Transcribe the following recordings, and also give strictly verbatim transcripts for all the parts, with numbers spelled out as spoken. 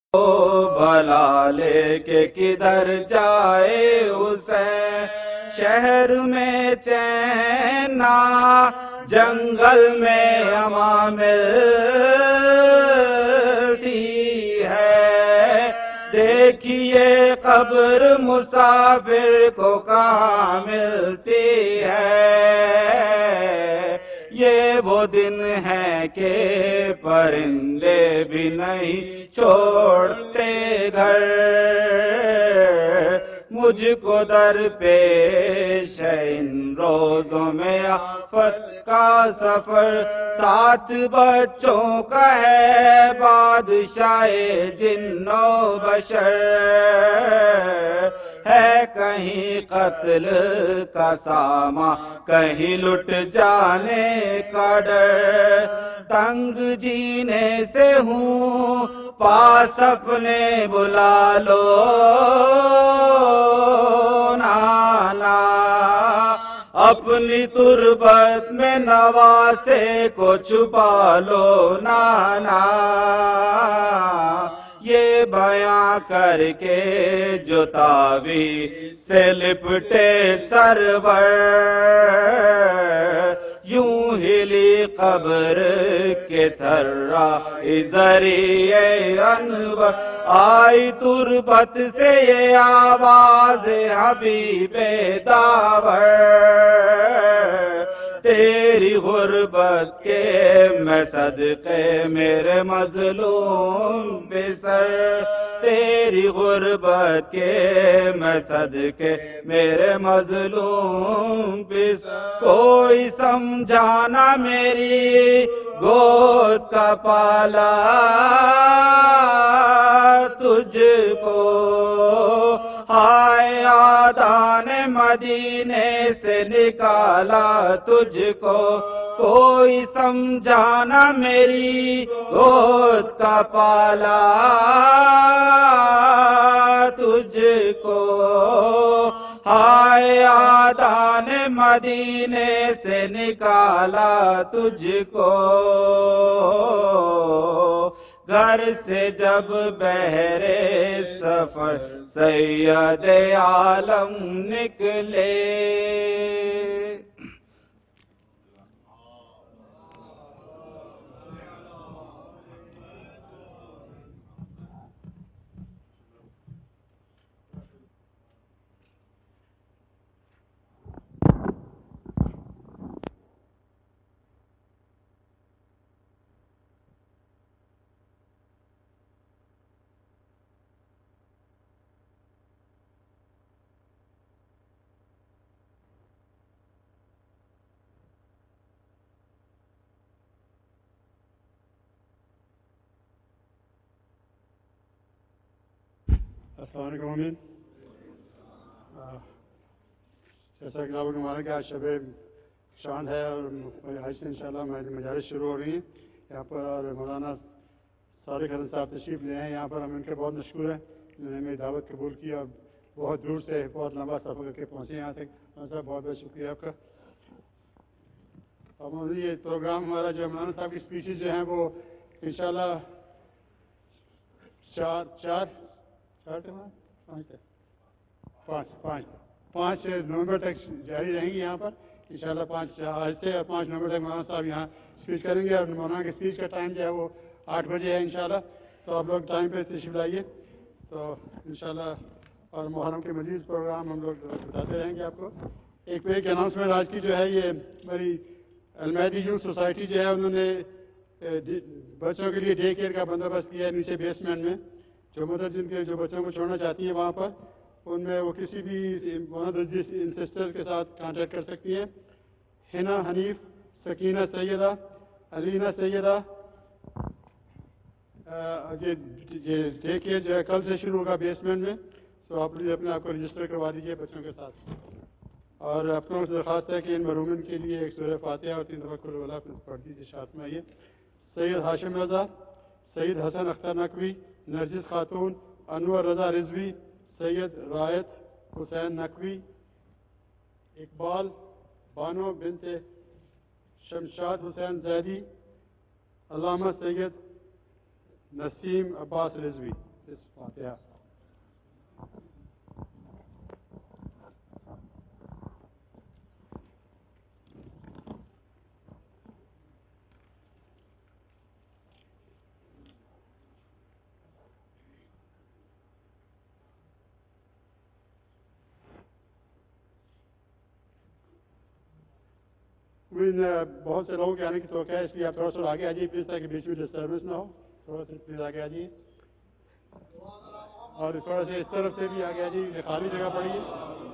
بھلا لے کے کدھر جائے حسین، شہر میں چین نہ جنگل میں امان ملتی ہے، دیکھیے قبر مسافر کو کہاں ملتی ہے۔ یہ وہ دن ہے کہ پرندے بھی نہیں چھوڑتے گھر، مجھ کو در پیش ہے ان روزوں میں آفت کا سفر، سات بچوں کا ہے بادشاہ جن و بشر، ہے کہیں قتل کا ساما کہیں لٹ جانے کا ڈر، تنگ جینے سے ہوں پاس اپنے بلا لو نانا، اپنی تربت میں نواسے کو چھپا لو نانا، یہ بیاں کر کے جو تعویذ سے لپٹے سرور، یوں ہلی قبر کے تھرا ذریعے انور، آئی تربت سے یہ آواز حبیب داور، تیری غربت کے میں صدقے میرے مظلوم بسر، تیری غربت کے میں صدقے میرے مظلوم بسر، کوئی سمجھانا میری گود کا پالا تجھ کو، ہائے آدان مدینے سے نکالا تجھ کو، کوئی سمجھانا میری گود کا پالا تجھ کو، ہائے آدان مدینے سے نکالا تجھ کو، گھر سے جب بہرے سفر سید عالم نکلے۔ السلام علیکم امین۔ جیسا کہ آپ کو معلوم ہے کہ آج شب شان ہے اور حج سے انشاءاللہ مجالس شروع ہو رہی ہیں یہاں پر، اور مولانا صادق حسن صاحب تشریف لے ہیں یہاں پر، ہم ان کے بہت مشکور ہیں، انہوں نے میری دعوت قبول کی اور بہت دور سے بہت لمبا سفر کر کے پہنچے یہاں تک، صاحب بہت بہت شکریہ آپ کا۔ اب یہ پروگرام ہمارا جو مولانا صاحب کی اسپیچز جو ہیں وہ انشاءاللہ چار چار چار پانچ پانچ پانچ نومبر تک جاری رہیں گی یہاں پر انشاءاللہ، پانچ آج سے اور پانچ نومبر تک مولانا صاحب یہاں اسپیچ کریں گے، اور مولانا کی اسپیچ کا ٹائم جو ہے وہ آٹھ بجے ہے انشاءاللہ، تو آپ لوگ ٹائم پہ تشریف لائیے تو انشاءاللہ، اور محرم کے مزید پروگرام ہم لوگ بتاتے رہیں گے آپ کو۔ ایک پہ ایک اناؤنسمنٹ آج کی جو ہے، یہ ہماری المہدی یوتھ سوسائٹی جو ہے انہوں نے بچوں کے لیے ڈے کیئر کا بندوبست کیا ہے نیچے بیسمنٹ میں، جو مدد جن کے جو بچوں کو چھوڑنا چاہتی ہیں وہاں پر، ان میں وہ کسی بھی ان سسٹر کے ساتھ کانٹیکٹ کر سکتی ہیں، حنا حنیف، سکینہ سیدہ، علینا سیدہ، یہ ڈے کیئر جو ہے کل سے شروع ہوگا بیسمنٹ میں، تو آپ اپنے آپ کو رجسٹر کروا دیجیے بچوں کے ساتھ، اور اپنوں سے درخواست ہے کہ ان مرحومین کے لیے ایک سورہ فاتحہ اور تین دفعہ قل هو اللہ پڑھ دیجیے ساتھ میں۔ آئیے سید ہاشم رضا، سید حسن اختر نقوی، نرجس خاتون، انور رضا رضوی، سید رایت حسین نقوی، اقبال بانو بنت شمشاد حسین زیدی، علامہ سید نسیم عباس رضوی۔ this Fatiha. بہت سے لوگوں کے آنے کی توقع ہے، اس لیے آپ تھوڑا سا آگے آ جائیے پلیز، تاکہ بیچ میں ڈسٹربنس نہ ہو. تھوڑا سا پلیز آگے آ جائیے، اور تھوڑا سا اس طرف سے بھی آگے آ جائیے، خالی جگہ پڑی ہے.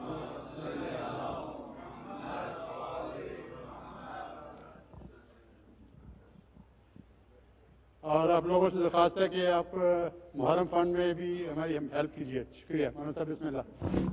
اور آپ لوگوں سے درخواست ہے کہ آپ محرم فنڈ میں بھی ہماری ہیلپ کیجیے. شکریہ. مولانا صاحب بسم اللہ.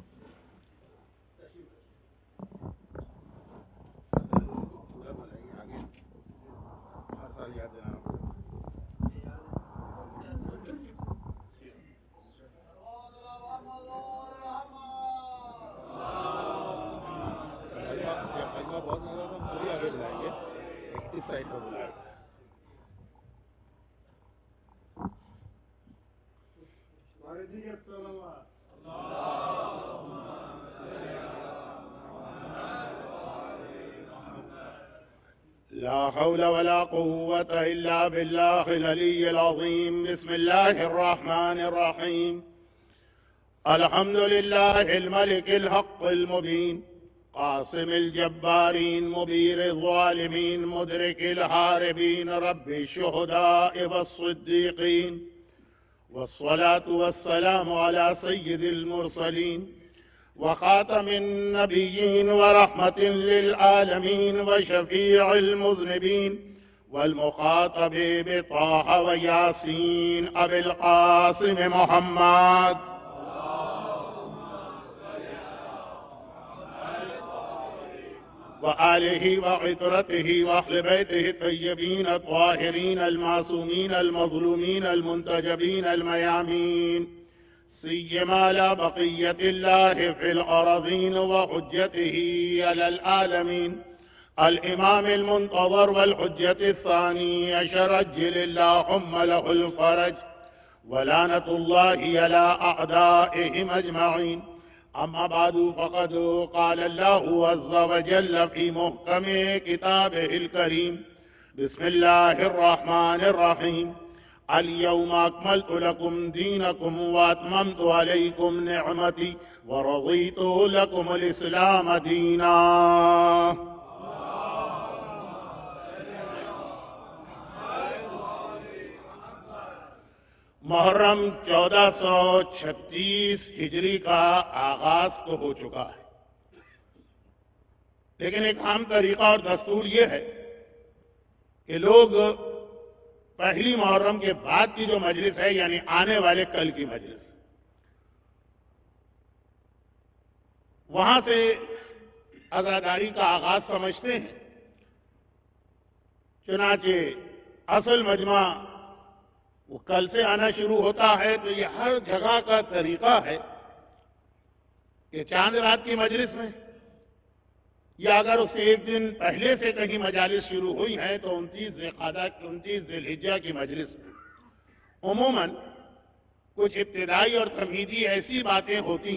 لا حول ولا قوة إلا بالله العلي العظيم. بسم الله الرحمن الرحيم. الحمد لله الملك الحق المبين، قاسم الجبارين، مبير الظالمين، مدرك الحاربين، رب الشهداء والصديقين، والصلاة والسلام على سيد المرسلين وخاتم النبيين ورحمة للعالمين وشفيع المذنبين والمخاطب بطه وياسين أبي القاسم محمد وآله وعطرته وأهل بيته الطيبين الطاهرين المعصومين المظلومين المنتجبين الميامين، سيما لا بقية الله في الأراضين وحجته على العالمين، الإمام المنتظر والحجة الثاني عشر، عجل اللهم له الفرج، ولعنة الله على أعدائهم أجمعين. أما بعد، فقد قال الله عز وجل في محكم كتابه الكريم: بسم الله الرحمن الرحيم. اليوم أكملت لكم دينكم وأتممت عليكم نعمتي ورضيت لكم الإسلام دينا. محرم چودہ سو چھتیس ہجری کا آغاز تو ہو چکا ہے، لیکن ایک عام طریقہ اور دستور یہ ہے کہ لوگ پہلی محرم کے بعد کی جو مجلس ہے، یعنی آنے والے کل کی مجلس، وہاں سے عزاداری کا آغاز سمجھتے ہیں. چنانچہ اصل مجمع وہ کل سے آنا شروع ہوتا ہے. تو یہ ہر جگہ کا طریقہ ہے کہ چاند رات کی مجلس میں، یا اگر اس سے ایک دن پہلے سے کہیں مجالس شروع ہوئی ہیں تو انتیس ذوالقعدہ انتیس ذی الحجہ کی مجلس میں عموماً کچھ ابتدائی اور تمہیدی ایسی باتیں ہوتی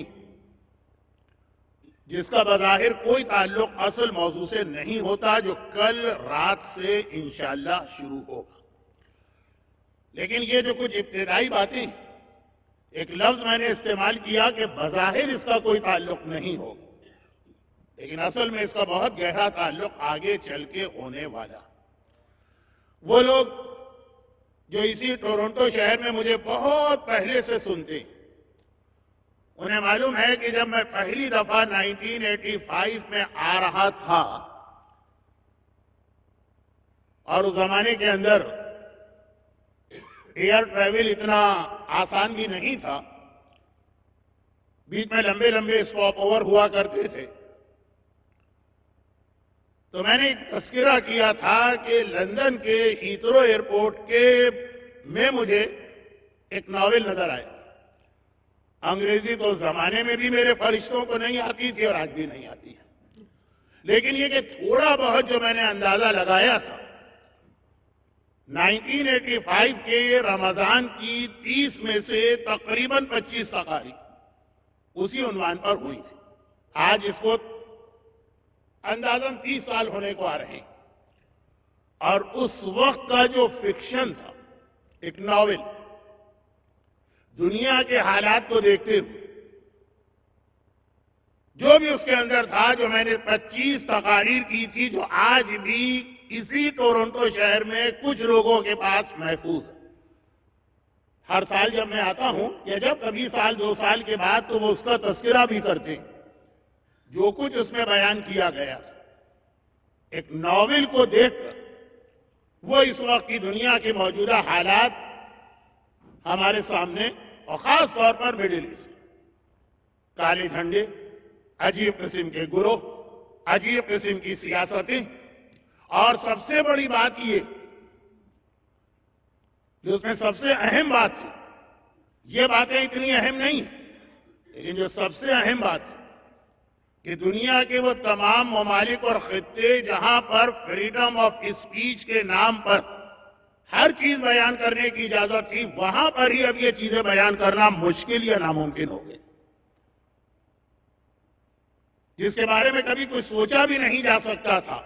جس کا بظاہر کوئی تعلق اصل موضوع سے نہیں ہوتا، جو کل رات سے انشاءاللہ شروع ہوگا. لیکن یہ جو کچھ ابتدائی باتیں، ایک لفظ میں نے استعمال کیا کہ بظاہر اس کا کوئی تعلق نہیں ہو، لیکن اصل میں اس کا بہت گہرا تعلق آگے چل کے ہونے والا. وہ لوگ جو اسی ٹورنٹو شہر میں مجھے بہت پہلے سے سنتے ہیں، انہیں معلوم ہے کہ جب میں پہلی دفعہ نائنٹین ایٹی فائیو میں آ رہا تھا، اور اس زمانے کے اندر ایئر ٹریول اتنا آسان بھی نہیں تھا، بیچ میں لمبے لمبے اسٹاپ اوور ہوا کرتے تھے، تو میں نے ایک تذکرہ کیا تھا کہ لندن کے ہیترو ایئرپورٹ کے میں مجھے ایک ناول نظر آیا. انگریزی تو اس زمانے میں بھی میرے فرشتوں کو نہیں آتی تھی اور آج بھی نہیں آتی ہے، لیکن یہ کہ تھوڑا بہت جو میں نے اندازہ لگایا تھا نائنٹین ایٹی فائیو کے رمضان کی تیس میں سے تقریباً پچیس تقاریر اسی عنوان پر ہوئی تھی. آج اس کو اندازاً تیس سال ہونے کو آ رہے ہیں. اور اس وقت کا جو فکشن تھا، ایک ناول، دنیا کے حالات کو دیکھتے ہوئے جو بھی اس کے اندر تھا، جو میں نے پچیس تقاریر کی تھی، جو آج بھی اسی ٹورنٹو شہر میں کچھ لوگوں کے پاس محفوظ ہے. ہر سال جب میں آتا ہوں یا جب کبھی سال دو سال کے بعد تو وہ اس کا تذکرہ بھی کرتے ہیں. جو کچھ اس میں بیان کیا گیا ایک ناول کو دیکھ کر وہ اس وقت کی دنیا کے موجودہ حالات ہمارے سامنے، اور خاص طور پر مڈل ایسٹ، کالے جھنڈے، عجیب قسم کے گروہ، عجیب قسم کی سیاستیں، اور سب سے بڑی بات یہ جو اس میں سب سے اہم بات تھی، یہ باتیں اتنی اہم نہیں لیکن جو سب سے اہم بات ہے کہ دنیا کے وہ تمام ممالک اور خطے جہاں پر فریڈم آف اسپیچ کے نام پر ہر چیز بیان کرنے کی اجازت تھی، وہاں پر ہی اب یہ چیزیں بیان کرنا مشکل یا ناممکن ہو گئی، جس کے بارے میں کبھی کوئی سوچا بھی نہیں جا سکتا تھا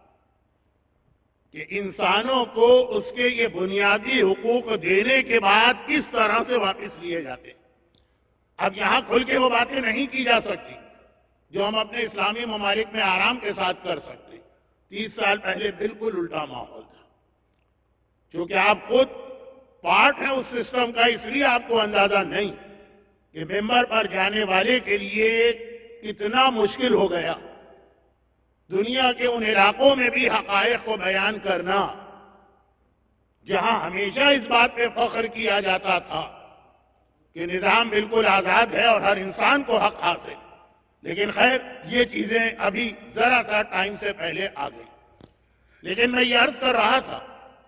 کہ انسانوں کو اس کے یہ بنیادی حقوق دینے کے بعد کس طرح سے واپس لیے جاتے. اب یہاں کھل کے وہ باتیں نہیں کی جا سکتی جو ہم اپنے اسلامی ممالک میں آرام کے ساتھ کر سکتے. تیس سال پہلے بالکل الٹا ماحول تھا. چونکہ آپ خود پارٹ ہیں اس سسٹم کا، اس لیے آپ کو اندازہ نہیں کہ ممبر پر جانے والے کے لیے کتنا مشکل ہو گیا دنیا کے ان علاقوں میں بھی حقائق کو بیان کرنا جہاں ہمیشہ اس بات پہ فخر کیا جاتا تھا کہ نظام بالکل آزاد ہے اور ہر انسان کو حق حاصل. لیکن خیر یہ چیزیں ابھی ذرا سا ٹائم سے پہلے آ گئی. لیکن میں یہ عرض کر رہا تھا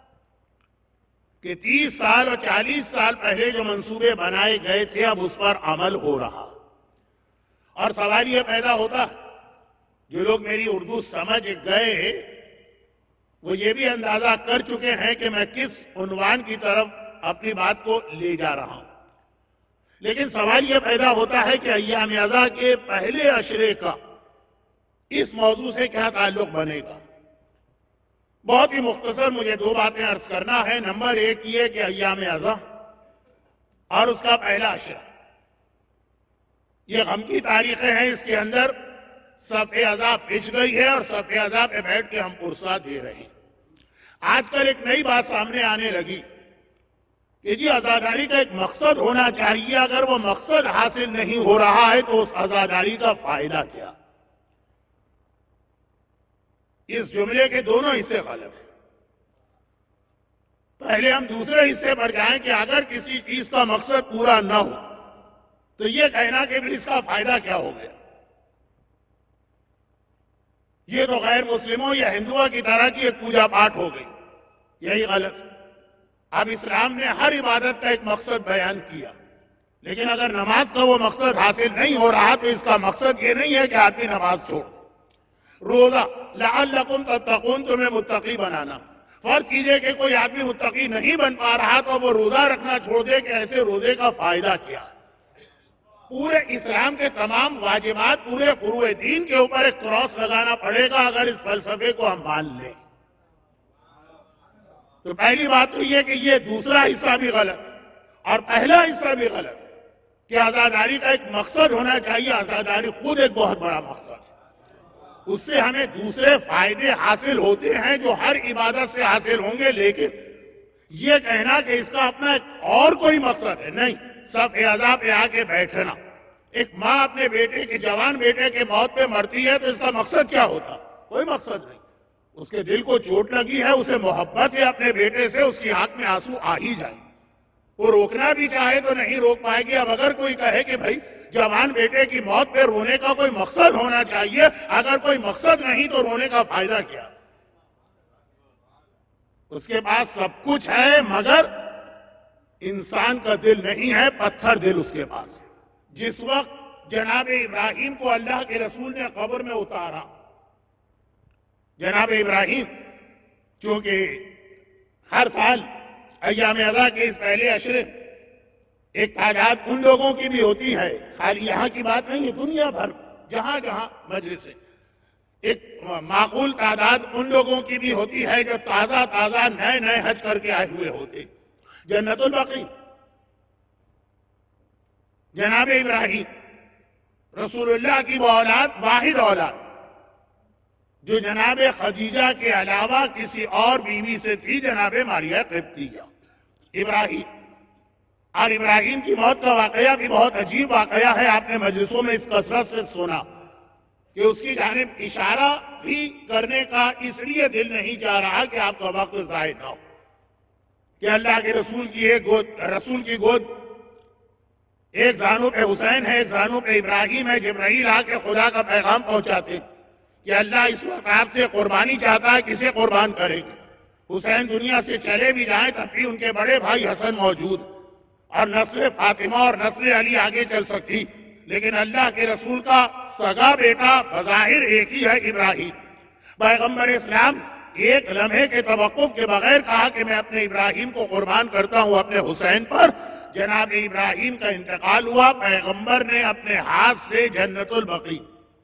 کہ تیس سال اور چالیس سال پہلے جو منصوبے بنائے گئے تھے اب اس پر عمل ہو رہا. اور سوال یہ پیدا ہوتا، جو لوگ میری اردو سمجھ گئے وہ یہ بھی اندازہ کر چکے ہیں کہ میں کس عنوان کی طرف اپنی بات کو لے جا رہا ہوں. لیکن سوال یہ پیدا ہوتا ہے کہ ایام ازا کے پہلے عشرے کا اس موضوع سے کیا تعلق بنے گا. بہت ہی مختصر مجھے دو باتیں عرض کرنا ہے. نمبر ایک یہ کہ ایام ازا اور اس کا پہلا عشرہ یہ غم کی تاریخیں ہیں. اس کے اندر صفحے عذاب پچ گئی ہے اور صفحے عذاب پہ بیٹھ کے ہم پرسا دے رہے ہیں. آج کل ایک نئی بات سامنے آنے لگی کہ جی عزاداری کا ایک مقصد ہونا چاہیے، اگر وہ مقصد حاصل نہیں ہو رہا ہے تو اس عزاداری کا فائدہ کیا. اس جملے کے دونوں حصے غلط ہیں. پہلے ہم دوسرے حصے پر جائیں کہ اگر کسی چیز کا مقصد پورا نہ ہو تو یہ کہنا کہ اس کا فائدہ کیا ہو گیا. یہ تو غیر مسلموں یا ہندوؤں کی طرح کی ایک پوجا پاٹ ہو گئی. یہی غلط. اب اسلام نے ہر عبادت کا ایک مقصد بیان کیا، لیکن اگر نماز کا وہ مقصد حاصل نہیں ہو رہا تو اس کا مقصد یہ نہیں ہے کہ آدمی نماز چھوڑ. روزہ لعلکم تتقون، تمہیں متقی بنانا. فرض کیجئے کہ کوئی آدمی متقی نہیں بن پا رہا تو وہ روزہ رکھنا چھوڑ دے کہ ایسے روزے کا فائدہ کیا. پورے اسلام کے تمام واجبات، پورے فروع دین کے اوپر ایک کراس لگانا پڑے گا اگر اس فلسفے کو ہم مان لیں. تو پہلی بات تو یہ کہ یہ دوسرا حصہ بھی غلط اور پہلا حصہ بھی غلط کہ آزاداری کا ایک مقصد ہونا چاہیے. آزاداری خود ایک بہت بڑا مقصد ہے. اس سے ہمیں دوسرے فائدے حاصل ہوتے ہیں جو ہر عبادت سے حاصل ہوں گے. لیکن یہ کہنا کہ اس کا اپنا ایک اور کوئی مقصد ہے، نہیں. سب عذاب پہ آ کے بیٹھنا. ایک ماں اپنے بیٹے کے جوان بیٹے کے موت پہ مرتی ہے تو اس کا مقصد کیا ہوتا؟ کوئی مقصد نہیں. اس کے دل کو چوٹ لگی ہے، اسے محبت ہے اپنے بیٹے سے، اس کی آنکھ میں آنسو آ ہی جائے. وہ روکنا بھی چاہے تو نہیں روک پائے گی. اب اگر کوئی کہے کہ بھائی جوان بیٹے کی موت پہ رونے کا کوئی مقصد ہونا چاہیے، اگر کوئی مقصد نہیں تو رونے کا فائدہ کیا؟ اس کے پاس سب کچھ ہے مگر انسان کا دل نہیں ہے، پتھر دل اس کے پاس ہے. جس وقت جناب ابراہیم کو اللہ کے رسول نے قبر میں اتارا، جناب ابراہیم چونکہ ہر سال ایام اضحیٰ کے اس پہلے عشرے ایک تعداد ان لوگوں کی بھی ہوتی ہے، خالی یہاں کی بات نہیں ہے، دنیا بھر جہاں جہاں مجلس ہے، ایک معقول تعداد ان لوگوں کی بھی ہوتی ہے جو تازہ تازہ نئے نئے حج کر کے آئے ہوئے ہوتے. جنت البقیع، جناب ابراہیم رسول اللہ کی وہ اولاد، واحد اولاد جو جناب خدیجہ کے علاوہ کسی اور بیوی سے تھی، جناب ماریہ قبطیہ. ابراہیم اور ابراہیم کی موت کا واقعہ بھی بہت عجیب واقعہ ہے. آپ نے مجلسوں میں اس کثرت سے سنا کہ اس کی جانب اشارہ بھی کرنے کا اس لیے دل نہیں چاہ رہا کہ آپ کا وقت ضائع نہ ہو کہ اللہ کے رسول کی ایک گود رسول کی گود ایک زانو پہ حسین ہے، ایک زانو پہ ابراہیم ہے. جبرائیل آ کے خدا کا پیغام پہنچاتے کہ اللہ اس وقت آپ سے قربانی چاہتا ہے، کسے قربان کرے گی. حسین دنیا سے چلے بھی جائیں تب بھی ان کے بڑے بھائی حسن موجود اور نسل فاطمہ اور نسل علی آگے چل سکتی، لیکن اللہ کے رسول کا سگا بیٹا بظاہر ایک ہی ہے، ابراہیم. پیغمبر اسلام ایک لمحے کے توقف کے بغیر کہا کہ میں اپنے ابراہیم کو قربان کرتا ہوں اپنے حسین پر. جناب ابراہیم کا انتقال ہوا، پیغمبر نے اپنے ہاتھ سے جنت البقیع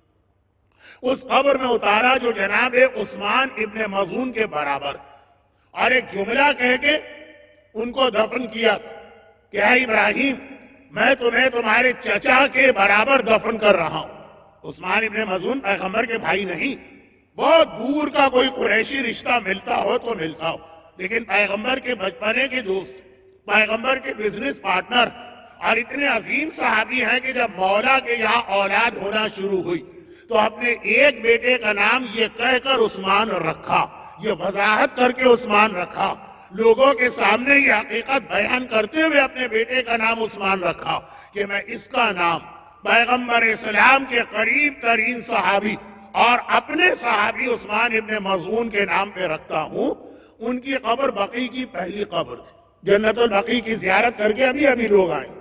اس قبر میں اتارا جو جناب عثمان ابن مظعون کے برابر، اور ایک جملہ کہہ کے ان کو دفن کیا کہ اے ابراہیم میں تمہیں تمہارے چچا کے برابر دفن کر رہا ہوں. عثمان ابن مظعون پیغمبر کے بھائی نہیں، بہت دور کا کوئی قریشی رشتہ ملتا ہو تو ملتا ہو، لیکن پیغمبر کے بچپنے کے دوست، پیغمبر کے بزنس پارٹنر، اور اتنے عظیم صحابی ہیں کہ جب مولا کے یہاں اولاد ہونا شروع ہوئی تو اپنے ایک بیٹے کا نام یہ کہہ کر عثمان رکھا، یہ وضاحت کر کے عثمان رکھا، لوگوں کے سامنے یہ حقیقت بیان کرتے ہوئے اپنے بیٹے کا نام عثمان رکھا کہ میں اس کا نام پیغمبر اسلام کے قریب ترین صحابی اور اپنے صحابی عثمان ابن مظعون کے نام پہ رکھتا ہوں. ان کی قبر بقیع کی پہلی قبر تھی. جنت البقیع کی زیارت کر کے ابھی ابھی لوگ آئے.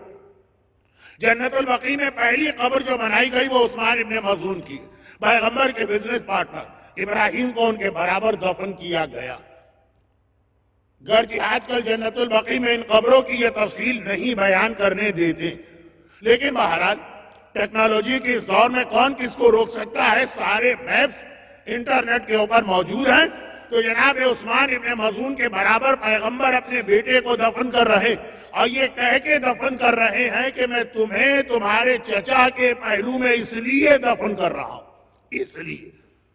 جنت البقیع میں پہلی قبر جو بنائی گئی وہ عثمان ابن مظعون کی، پیغمبر کے بزنس پارٹنر ابراہیم کو ان کے برابر دفن کیا گیا. گرچہ آج کل جنت البقیع میں ان قبروں کی یہ تفصیل نہیں بیان کرنے دیتے، لیکن بہرحال ٹیکنالوجی کے اس دور میں کون کس کو روک سکتا ہے. سارے میپس انٹرنیٹ کے اوپر موجود ہیں. تو جناب عثمان ابن مظعون کے برابر پیغمبر اپنے بیٹے کو دفن کر رہے اور یہ کہہ کے دفن کر رہے ہیں کہ میں تمہیں تمہارے چچا کے پہلو میں اس لیے دفن کر رہا ہوں، اس لیے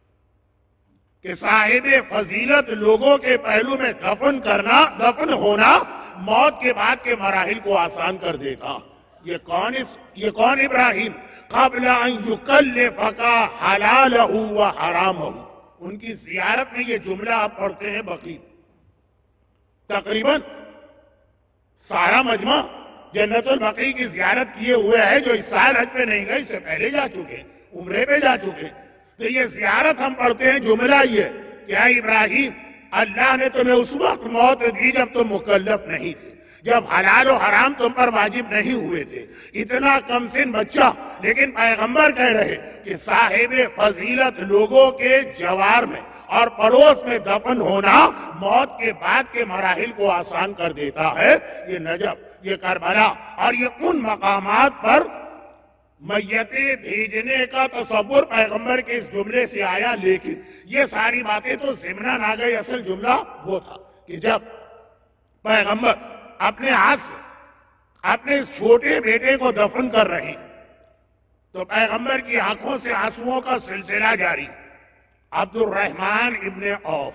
کہ صاحب فضیلت لوگوں کے پہلو میں دفن کرنا، دفن ہونا موت کے بعد کے مراحل کو آسان کر دے گا. یہ کون یہ کون ابراہیم؟ قبل ان یکلفک حلالہ و حرامہ. ان کی زیارت میں یہ جملہ آپ پڑھتے ہیں بقیع. تقریباً سارا مجمع جنت البقیع کی زیارت کیے ہوئے ہے، جو اس سال حج پہ نہیں گئے اس سے پہلے جا چکے، عمرے پہ جا چکے. تو یہ زیارت ہم پڑھتے ہیں جملہ یہ کہ اے ابراہیم اللہ نے تمہیں اس وقت موت دی جب تم مکلف نہیں تھے، جب حلال و حرام تم پر واجب نہیں ہوئے تھے. اتنا کم سن بچہ، لیکن پیغمبر کہہ رہے کہ صاحب فضیلت لوگوں کے جوار میں اور پڑوس میں دفن ہونا موت کے بعد کے مراحل کو آسان کر دیتا ہے. یہ نجف، یہ کربلا اور یہ ان مقامات پر میتیں بھیجنے کا تصور پیغمبر کے اس جملے سے آیا. لیکن یہ ساری باتیں تو ضمناً آ گئی. اصل جملہ وہ تھا کہ جب پیغمبر اپنے ہاتھ سے اپنے چھوٹے بیٹے کو دفن کر رہے تو پیغمبر کی آنکھوں سے آنسوؤں کا سلسلہ جاری. عبد الرحمن ابن عوف،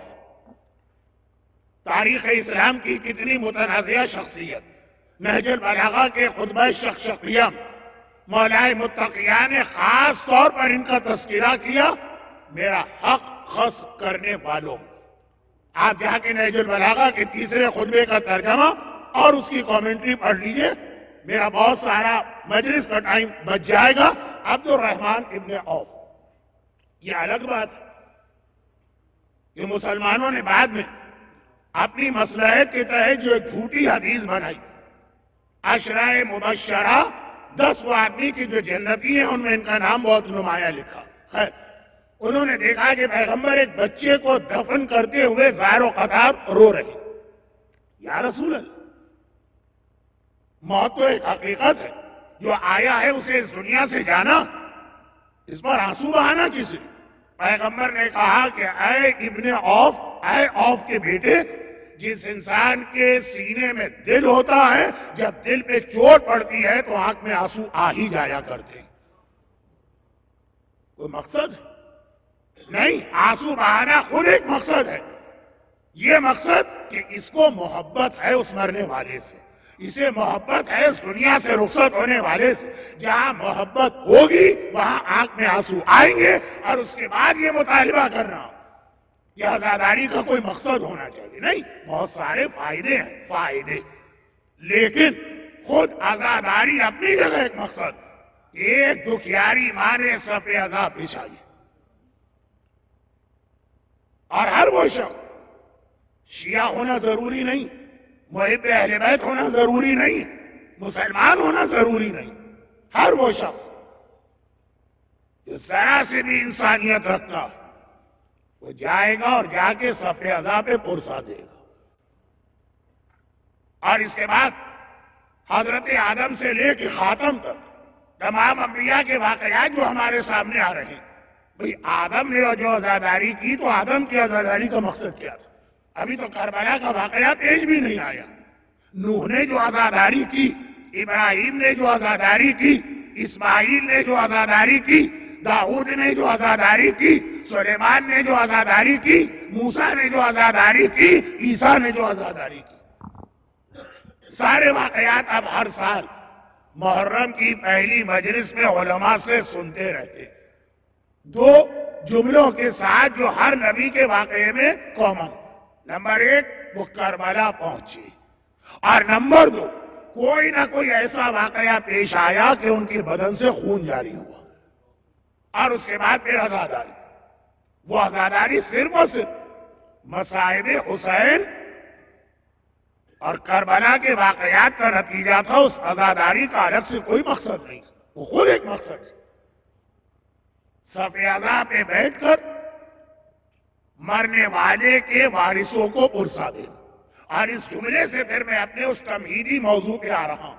تاریخ اسلام کی کتنی متنازعہ شخصیت، نہج البلاغہ کے خطبہ شخشقیہ مولائے متقیہ نے خاص طور پر ان کا تذکرہ کیا. میرا حق خص کرنے والوں، آپ جا کے نہج البلاغہ کے تیسرے خطبے کا ترجمہ اور اس کی کامنٹری پڑھ لیجئے، میرا بہت سارا مجلس کا ٹائم بچ جائے گا. عبد الرحمن ابن عوف، یہ الگ بات ہے کہ مسلمانوں نے بعد میں اپنی مصلحت کے تحت جو ایک جھوٹی حدیث بنائی، عشرہ مبشرہ دس وہ آدمی کی جو جنتی ہیں ان میں ان کا نام بہت نمایاں لکھا. خیر، انہوں نے دیکھا کہ پیغمبر ایک بچے کو دفن کرتے ہوئے زائر و قطار رو رہے. یا رسول اللہ، موت تو ایک حقیقت ہے، جو آیا ہے اسے اس دنیا سے جانا، اس پر آنسو بہانا کسی؟ پیغمبر نے کہا کہ اے ابن عوف، اے عوف کے بیٹے، جس انسان کے سینے میں دل ہوتا ہے، جب دل پہ چوٹ پڑتی ہے تو آنکھ میں آنسو آ ہی جایا کرتے ہیں۔ کوئی مقصد نہیں، آنسو بہانا خود ایک مقصد ہے۔ یہ مقصد کہ اس کو محبت ہے اس مرنے والے سے، اسے محبت ہے اس دنیا سے رخصت ہونے والے سے۔ جہاں محبت ہوگی وہاں آنکھ میں آنسو آئیں گے، اور اس کے بعد یہ مطالبہ کرنا یہ آزاداری کا کوئی مقصد ہونا چاہیے نہیں۔ بہت سارے فائدے ہیں، فائدے، لیکن خود آزاداری اپنی جگہ ایک مقصد، ایک دکھیاری ماں نے صف عذاب بچھائی، اور ہر وہ شخص شیعہ ہونا ضروری نہیں، محب اہل بیت ہونا ضروری نہیں، مسلمان ہونا ضروری نہیں، ہر وہ شخص جو ذرا سے بھی انسانیت رکھتا وہ جائے گا اور جا کے صف عذاب پہ پرسا دے گا۔ اور اس کے بعد حضرت آدم سے لے کے خاتم تک تمام انبیاء کے واقعات جو ہمارے سامنے آ رہے ہیں، بھئی آدم نے جو آزاداری کی تو آدم کی آزاداری کا مقصد کیا تھا؟ ابھی تو کربلا کا واقعہ پیش بھی نہیں آیا۔ نوح نے جو آزاداری کی، ابراہیم نے جو آزاداری کی، اسماعیل نے جو آزاداری کی، داؤد نے جو آزاداری کی، سلیمان نے جو آزاداری کی، موسیٰ نے جو آزاداری کی، عیسیٰ نے جو آزاداری کی، سارے واقعات اب ہر سال محرم کی پہلی مجلس میں علماء سے سنتے رہتے، دو جملوں کے ساتھ جو ہر نبی کے واقعے میں کامن۔ نمبر ایک، وہ کربلا پہنچی، اور نمبر دو، کوئی نہ کوئی ایسا واقعہ پیش آیا کہ ان کے بدن سے خون جاری ہوا، اور اس کے بعد پھر آزاداری۔ وہ آزاداری صرف اور صرف مصائب حسین اور کربلا کے واقعات کا نتیجہ تھا، اس آزاداری کا الگ سے کوئی مقصد نہیں، وہ خود ایک مقصد ہے۔ صف عذاب پہ بیٹھ کر مرنے والے کے وارثوں کو پرسا دے، اور اس جملے سے پھر میں اپنے اس تمہیدی موضوع پہ آ رہا ہوں۔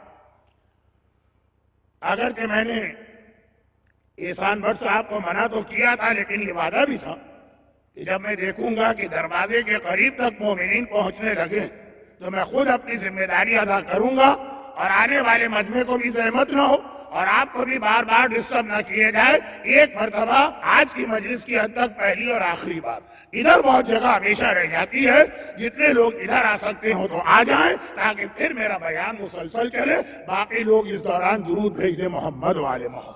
اگرچہ میں نے احسان بٹ صاحب کو منع تو کیا تھا، لیکن یہ وعدہ بھی تھا کہ جب میں دیکھوں گا کہ دروازے کے قریب تک مومنین پہنچنے لگے تو میں خود اپنی ذمہ داری ادا کروں گا، اور آنے والے مجمع کو بھی زحمت نہ ہو اور آپ کو بھی بار بار ڈسٹرب نہ کیے جائے۔ ایک مرتبہ آج کی مجلس کی حد تک پہلی اور آخری بار، ادھر بہت جگہ ہمیشہ رہ جاتی ہے، جتنے لوگ ادھر آ سکتے ہوں تو آ جائیں تاکہ پھر میرا بیان مسلسل چلے، باقی لوگ اس دوران درود بھیج دیں محمد والے محمد۔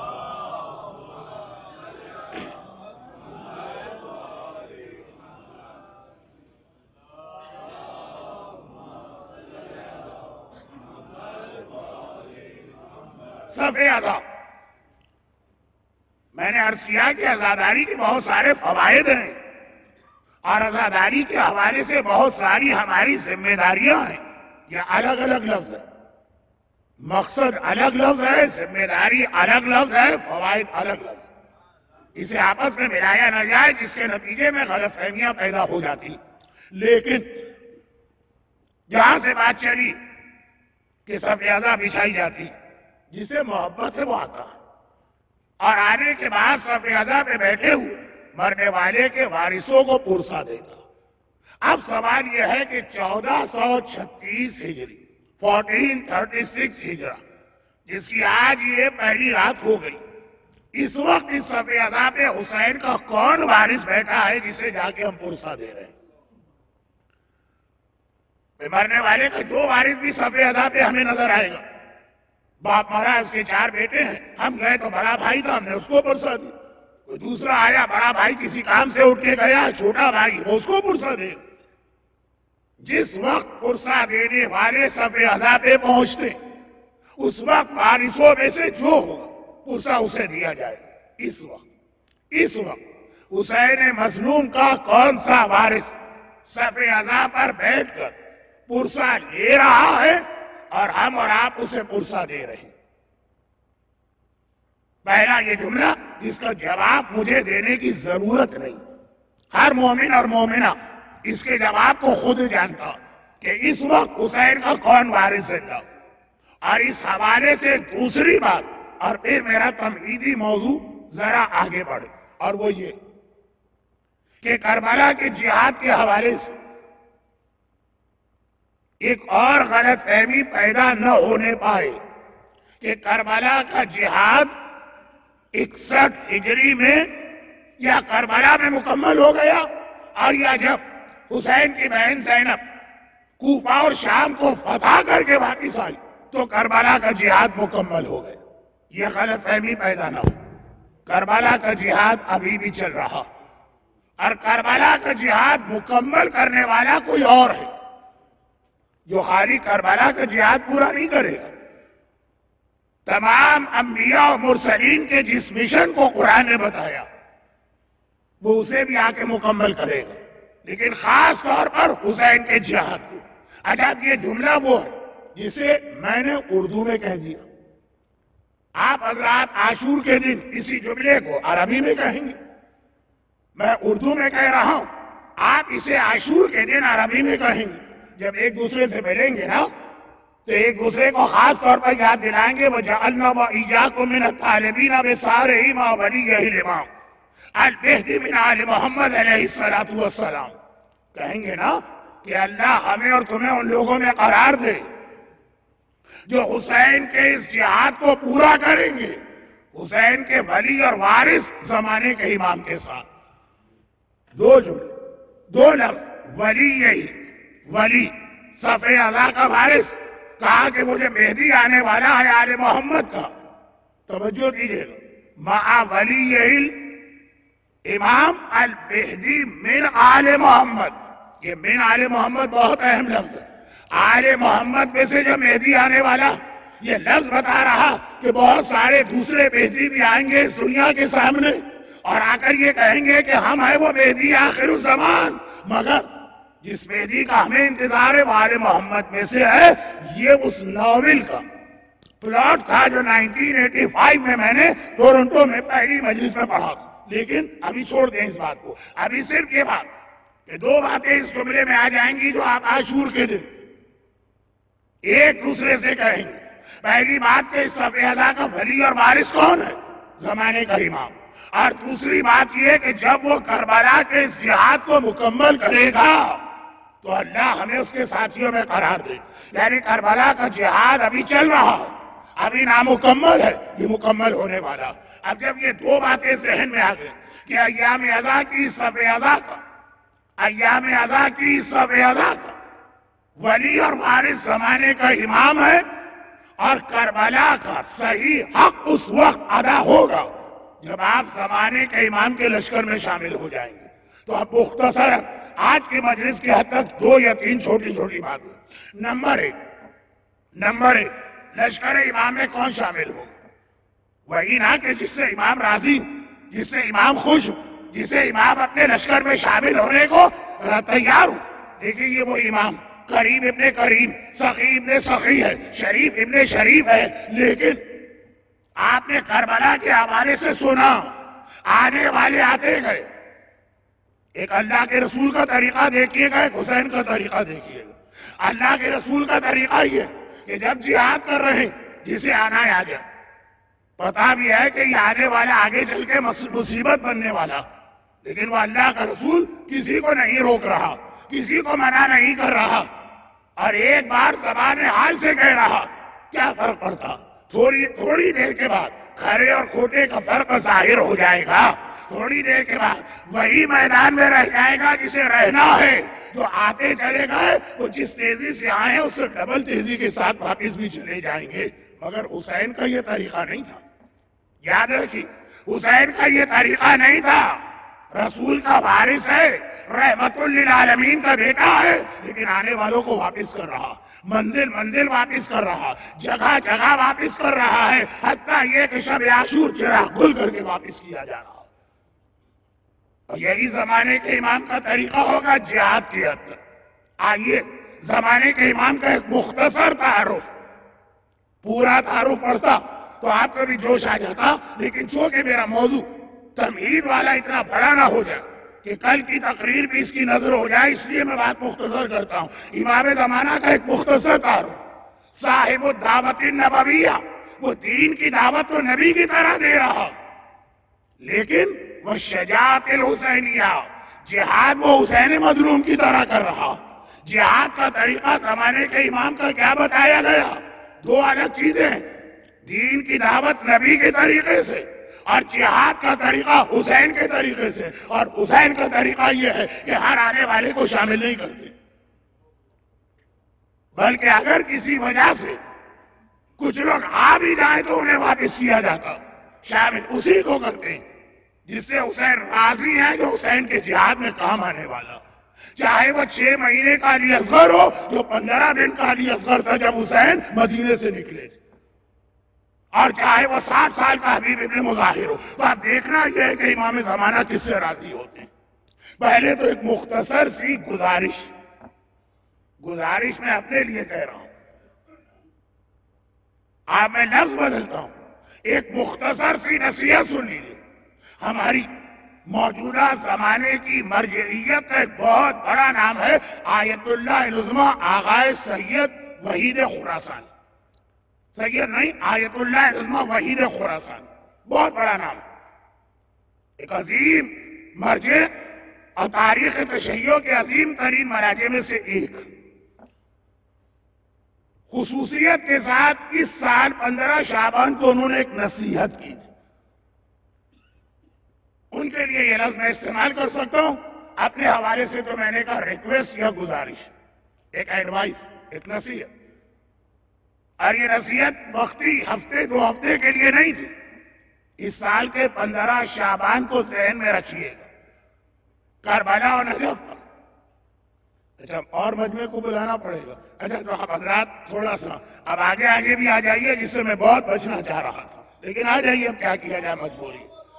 صف عذاب، میں نے عرض کیا کہ آزاداری کے بہت سارے فوائد ہیں، اور آزاداری کے حوالے سے بہت ساری ہماری ذمہ داریاں ہیں۔ یہ الگ الگ لفظ ہے، مقصد الگ لفظ ہے، ذمہ داری الگ لفظ ہے، فوائد الگ لفظ، اسے آپس میں ملایا نہ جائے جس کے نتیجے میں غلط فہمیاں پیدا ہو جاتی۔ لیکن جہاں سے بات چلی کہ صف عذاب بچھائی جاتی، جسے محبت ہے وہ آتا ہے، اور آنے کے بعد صف عذاب پہ بیٹھے ہوئے مرنے والے کے وارثوں کو پرسا دیتا۔ اب سوال یہ ہے کہ چودہ سو چھتیس ہجری فورٹین تھرٹی سکس ہجرا، جس کی آج یہ پہلی رات ہو گئی، اس وقت اس صف عذاب حسین کا کون وارث بیٹھا ہے جسے جا کے ہم پرسا دے رہے ہیں؟ مرنے والے کا جو وارث بھی صف عذاب پہ ہمیں نظر آئے گا، باپ مرا، اس کے چار بیٹے ہیں، ہم گئے تو بڑا بھائی تھا، ہم نے اس کو پرسا دیا، کوئی دوسرا آیا، بڑا بھائی کسی کام سے اٹھ کے گیا، چھوٹا بھائی وہ اس کو پرسا دے۔ جس وقت پرسا دینے والے صف عذاب پہ پہنچتے اس وقت وارثوں میں سے جو ہوگا پرسا اسے دیا جائے۔ اس وقت اس وقت حسین مظلوم کا کون سا وارث صف عذاب پر بیٹھ کر پرسا لے رہا ہے اور ہم اور آپ اسے پرسا دے رہے ہیں؟ پہلا یہ جملہ جس کا جواب مجھے دینے کی ضرورت نہیں، ہر مومن اور مومنہ اس کے جواب کو خود جانتا۔ کہ اس وقت حسین کا کون وارث ہے. اور اس حوالے سے دوسری بات، اور پھر میرا تمہیدی موضوع ذرا آگے بڑھے، اور وہ یہ کہ کربلا کے جہاد کے حوالے سے ایک اور غلط فہمی پیدا نہ ہونے پائے کہ کربلا کا جہاد اکسٹھ ہجری میں یا کربلا میں مکمل ہو گیا، اور یا جب حسین کی بہن زینب کوفہ اور شام کو فتح کر کے واپس آئی تو کربلا کا جہاد مکمل ہو گیا. یہ غلط فہمی پیدا نہ ہو. کربلا کا جہاد ابھی بھی چل رہا، اور کربلا کا جہاد مکمل کرنے والا کوئی اور ہے جو خالی کربلا کا جہاد پورا نہیں کرے گا. تمام انبیاء اور مرسلین کے جس مشن کو قرآن نے بتایا وہ اسے بھی آ کے مکمل کرے گا، لیکن خاص طور پر حسین کے جہاد کو. عجب یہ جملہ وہ ہے جسے میں نے اردو میں کہہ دیا. آپ حضرات عاشور کے دن اسی جملے کو عربی میں کہیں گے، میں اردو میں کہہ رہا ہوں، آپ اسے عاشور کے دن عربی میں کہیں گے. جب ایک دوسرے سے ملیں گے نا تو ایک دوسرے کو خاص طور پر یاد دلائیں گے. وَجَعَلْنَا وَإِيَّاكُم مِّنَ الطَّالِبِينَ بِصَالِحِ مَا وَلِيِّهِ الْإِمَامُ الْمَهْدِي مِنْ آلِ محمد علیہ الصلوٰۃ والسلام. کہیں گے نا کہ اللہ ہمیں اور تمہیں ان لوگوں میں قرار دے جو حسین کے اس جہاد کو پورا کریں گے، حسین کے ولی اور وارث زمانے کے امام کے ساتھ. دو جملے، دو لفظ، ولی یہی ولی صفِ اعلیٰ کا وارث. کہا کہ مجھے مہدی آنے والا ہے آل محمد کا. توجہ دیجیے گا، مع ولی یہی امام المہدی من آل محمد. یہ من آل محمد بہت اہم لفظ ہے. آل محمد میں سے جو مہدی آنے والا، یہ لفظ بتا رہا کہ بہت سارے دوسرے مہدی بھی آئیں گے اس دنیا کے سامنے اور آ کر یہ کہیں گے کہ ہم ہیں وہ مہدی آخر الزمان. مگر جس مہدی کا ہمیں انتظار ہے وہ آل محمد میں سے ہے. یہ اس ناول کا پلاٹ تھا جو نائنٹین ایٹی فائیو میں میں نے ٹورنٹو میں پہلی مجلس میں پڑھا تھا. لیکن ابھی چھوڑ دیں اس بات کو. ابھی صرف یہ بات کہ دو باتیں اس جملے میں آ جائیں گی جو آپ عاشور کے دن ایک دوسرے سے کہیں گے. پہلی بات کہ اس صفِ اعلیٰ کا ولی اور وارث کون ہے؟ زمانے کا امام. اور دوسری بات یہ کہ جب وہ کربلا کے اس جہاد کو مکمل کرے گا تو اللہ ہمیں اس کے ساتھیوں میں قرار دے. یعنی کربلا کا جہاد ابھی چل رہا ہے، ابھی نامکمل ہے، یہ مکمل ہونے والا. اب جب یہ دو باتیں ذہن میں آ گئی کہ ایام اضحیٰ کی صفِ اعلیٰ کا ایام اضحیٰ کی صفِ اعلیٰ کا ولی اور وارث زمانے کا امام ہے اور کربلا کا صحیح حق اس وقت ادا ہوگا جب آپ زمانے کے امام کے لشکر میں شامل ہو جائیں گے. تو اب مختصر آج کی مجلس کی حد تک دو یا تین چھوٹی چھوٹی باتیں. نمبر ایک نمبر ایک لشکر امام میں کون شامل ہو؟ وہی نہ کہ جس سے امام راضی، جس سے امام خوش، جس سے امام اپنے لشکر میں شامل ہونے کو تیار ہو. دیکھیے یہ وہ امام کریم ابن کریم، سخی ابن سخی ہے، شریف ابن شریف ہے. لیکن آپ نے کربلا کے حوالے سے سنا، آنے والے آتے گئے. ایک اللہ کے رسول کا طریقہ دیکھیے گا، ایک حسین کا طریقہ دیکھیے گا. اللہ کے رسول کا طریقہ یہ کہ جب جہاد کر رہے جسے آنا ہے آ جائے. پتا بھی ہے کہ یہ آنے والا آگے چل کے مصیبت بننے والا، لیکن وہ اللہ کا رسول کسی کو نہیں روک رہا، کسی کو منع نہیں کر رہا. اور ایک بار زبان حال سے کہہ رہا، کیا فرق پڑتا؟ تھوڑی تھوڑی دیر کے بعد کھرے اور کھوٹے کا فرق ظاہر ہو جائے گا. تھوڑی دیر کے بعد وہی میدان میں رہ جائے گا جسے رہنا ہے. جو آتے چلے گئے وہ جس تیزی سے آئے ہیں اس سے ڈبل تیزی کے ساتھ واپس بھی چلے جائیں گے. مگر حسین کا یہ طریقہ نہیں تھا. یاد رکھیے، حسین کا یہ طریقہ نہیں تھا. رسول کا وارث ہے، رحمت للعالمین کا بیٹا ہے، لیکن آنے والوں کو واپس کر رہا، منزل منزل واپس کر رہا، جگہ جگہ واپس کر رہا ہے، حتیٰ یہ کہ شب عاشور چراغ کھل کر کے واپس کیا جا رہا. اور یہی زمانے کے امام کا طریقہ ہوگا جہاد کی حد تک. آئیے زمانے کے امام کا ایک مختصر تعارف، پورا تعارف پڑھتا تو آپ کو بھی جوش آ جاتا، لیکن چونکہ میرا موضوع تمہید والا اتنا بڑا نہ ہو جائے کہ کل کی تقریر بھی اس کی نظر ہو جائے، اس لیے میں بات مختصر کرتا ہوں۔ امام زمانہ کا ایک مختصر تعارف، صاحب الدعوت النبویہ، وہ دین کی دعوت تو نبی کی طرح دے رہا، لیکن وہ شجاعت الحسینیہ، جہاد وہ حسین مظلوم کی طرح کر رہا۔ جہاد کا طریقہ زمانے کے امام کا کیا بتایا گیا؟ دو الگ چیزیں، دین کی دعوت نبی کے طریقے سے اور جہاد کا طریقہ حسین کے طریقے سے، اور حسین کا طریقہ یہ ہے کہ ہر آنے والے کو شامل نہیں کرتے، بلکہ اگر کسی وجہ سے کچھ لوگ آ بھی جائیں تو انہیں واپس کیا جاتا، شامل اسی کو کرتے ہیں جس سے حسین راضی ہے، جو حسین کے جہاد میں کام آنے والا، چاہے وہ چھ مہینے کا علی اصغر ہو، جو پندرہ دن کا علی اصغر تھا جب حسین مدینے سے نکلے، اور چاہے وہ سات سال کا حبیب ابن مظاہر ہو۔ تو آپ دیکھنا یہ ہے کہ امام زمانہ کس سے راضی ہوتے ہیں۔ پہلے تو ایک مختصر سی گزارش گزارش میں اپنے لیے کہہ رہا ہوں، آپ میں لفظ بدلتا ہوں، ایک مختصر سی نصیحت سن لیجیے۔ ہماری موجودہ زمانے کی مرجعیت کا ایک بہت بڑا نام ہے آیت اللہ العظمیٰ آغائے سید وحید خراسان، سید نہیں، آیت اللہ العظمیٰ وحید خراسان، بہت بڑا نام، ایک عظیم مرجع اور تاریخ تشیع کے عظیم ترین مراجع میں سے ایک۔ خصوصیت کے ساتھ اس سال پندرہ شعبان کو انہوں نے ایک نصیحت کی تھی، ان کے لیے یہ لفظ میں استعمال کر سکتا ہوں، اپنے حوالے سے تو میں نے کہا ریکویسٹ یا گزارش، ایک ایڈوائس، ایک نصیحت، اور یہ نصیحت وقتی ہفتے دو ہفتے کے لیے نہیں تھی، اس سال کے پندرہ شعبان کو ذہن میں رکھیے گا، کربلا اور نجف پر۔ اچھا اور مجمع کو بلانا پڑے گا، اچھا تو آپ حضرات تھوڑا سا اب آگے آگے بھی آ جائیے، جس سے میں بہت بچنا چاہ رہا تھا، لیکن آ جائیے، اب کیا کیا جائے، مجبوری۔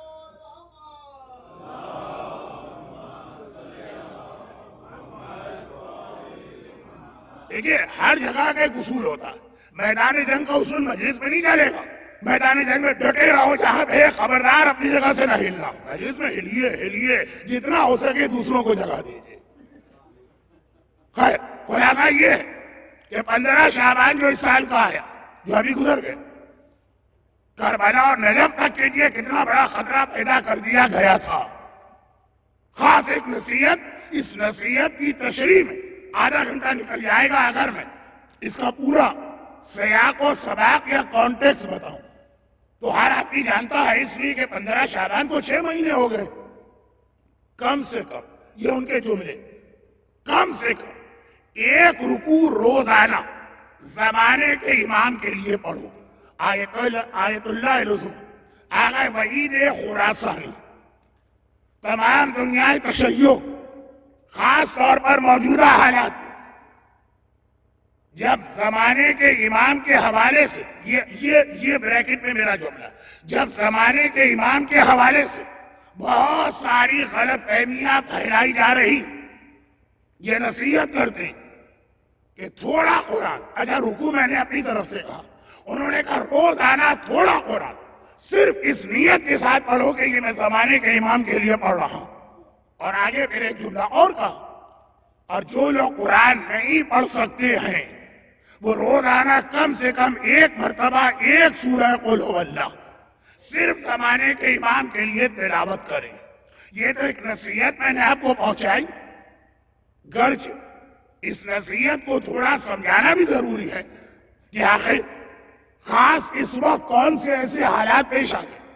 دیکھیے ہر جگہ کا ایک اصول ہوتا ہے، میدان جنگ کا اصول مجلس میں نہیں چلے گا، میدان جنگ میں ڈٹے رہو، جہاں ہے خبردار اپنی جگہ سے نہ ہلنا، مجلس میں ہلیے ہلیے جتنا ہو سکے دوسروں کو جگہ دیجیے۔ خیر خلاصہ یہ ہے کہ پندرہ شعبان جو اس سال کا آیا، جو ابھی گزر گئے، کربلا اور نجف تک کے لیے کتنا بڑا خطرہ پیدا کر دیا گیا تھا۔ خاص ایک نصیحت، اس نصیحت کی تشریح میں آدھا گھنٹہ نکل جائے گا اگر میں اس کا پورا سیاق و سباق یا کانٹیکس بتاؤں تو ہر آدمی جانتا ہے، اس لیے کہ پندرہ شعبان کو چھ مہینے ہو گئے، کم سے کم یہ ان کے جملے، کم سے کم ایک رکوع روزانہ زمانے کے امام کے لیے پڑھو، آیت اللہ العظمیٰ آغا وحید خراسانی، تمام دنیا تشیع، خاص طور پر موجودہ حالات، جب زمانے کے امام کے حوالے سے، یہ یہ یہ بریکٹ میں میرا جملہ، جب زمانے کے امام کے حوالے سے بہت ساری غلط فہمیاں پھیلائی جا رہی، یہ نصیحت کرتے ہیں کہ تھوڑا قرآن، اچھا رکوع میں نے اپنی طرف سے کہا، انہوں نے کہا روزانہ تھوڑا قرآن، صرف اس نیت کے ساتھ پڑھو کہ یہ میں زمانے کے امام کے لیے پڑھ رہا ہوں، اور آگے پھر ایک جملہ اور کہا، اور جو لوگ قرآن نہیں پڑھ سکتے ہیں وہ روزانہ کم سے کم ایک مرتبہ ایک سورہ قل ہو اللہ صرف زمانے کے امام کے لیے تلاوت کریں۔ یہ تو ایک نصیحت میں نے آپ کو پہنچائی، گرچہ اس نصیحت کو تھوڑا سمجھانا بھی ضروری ہے کہ آخر خاص اس وقت کون سے ایسے حالات پیش آ گئے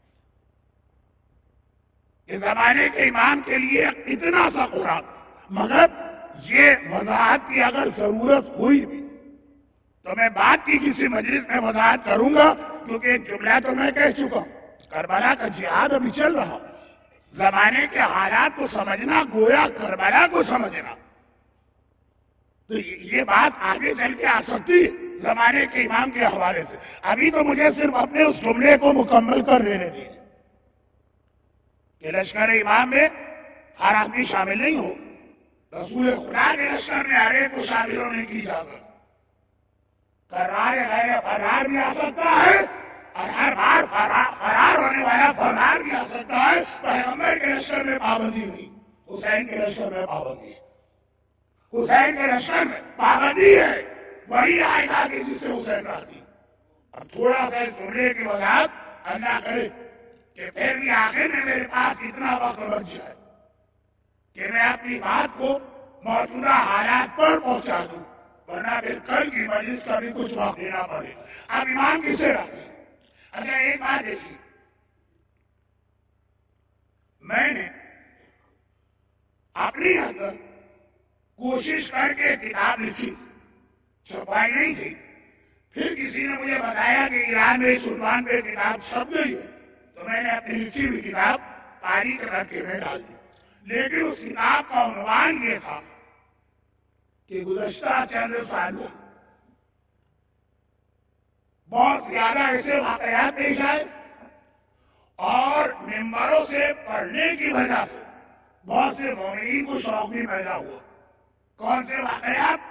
کہ زمانے کے امام کے لیے اتنا سا قرآن، مگر یہ وضاحت کی اگر ضرورت ہوئی بھی تو میں بات کی کسی مجلس میں وضاحت کروں گا، کیونکہ ایک جملہ تو میں کہہ چکا ہوں، کربلا کا جہاد ابھی چل رہا، زمانے کے حالات کو سمجھنا گویا کربلا کو سمجھنا، تو یہ بات آگے چل کے آ سکتی ہے زمانے کے امام کے حوالے سے۔ ابھی تو مجھے صرف اپنے اس جملے کو مکمل کر لینے دیجیے کہ لشکر امام میں ہر آدمی شامل نہیں ہو، رسول خدا کے لشکر میں ہر ایک کو شامل ہونے کی اجازت، قرار غیر فرار بھی آ سکتا ہے اور ہر بار فرار ہونے والا فرار بھی آ سکتا ہے، پیغمبر کے لشکر میں پابندی نہیں، حسین کے لشکر میں پابندی ہے، حسین کے لشکر میں پابندی ہے، وہی آئے گا کہ جس سے حسین راضی۔ اب تھوڑا سا سننے کی وجہ اللہ کرے کہ پھر بھی آخر میں میرے پاس اتنا وقت بچ جائے کہ میں اپنی بات کو موجودہ حالات پر پہنچا دوں، ورنہ پھر کل کی مجلس کا بھی کچھ وقت دینا پڑے گا۔ اب امام کسے راضی؟ اچھا ایک بات دیکھیے، میں نے اپنی حد کوشش کر کے کتاب لکھی، چھپائی نہیں تھی، پھر کسی نے مجھے بتایا کہ ایران میں اس عنوان پہ کتاب چھپ گئی ہے، تو میں نے اپنی لکھی ہوئی کتاب تاریخ رکھ کے میں ڈال دی، لیکن اس کتاب کا عنوان یہ تھا کہ گزشتہ چند سالوں بہت زیادہ ایسے واقعات پیش آئے اور ممبروں سے پڑھنے کی وجہ سے بہت سے مومنین کو شوق بھی پیدا ہوا۔ کون سے واقعات؟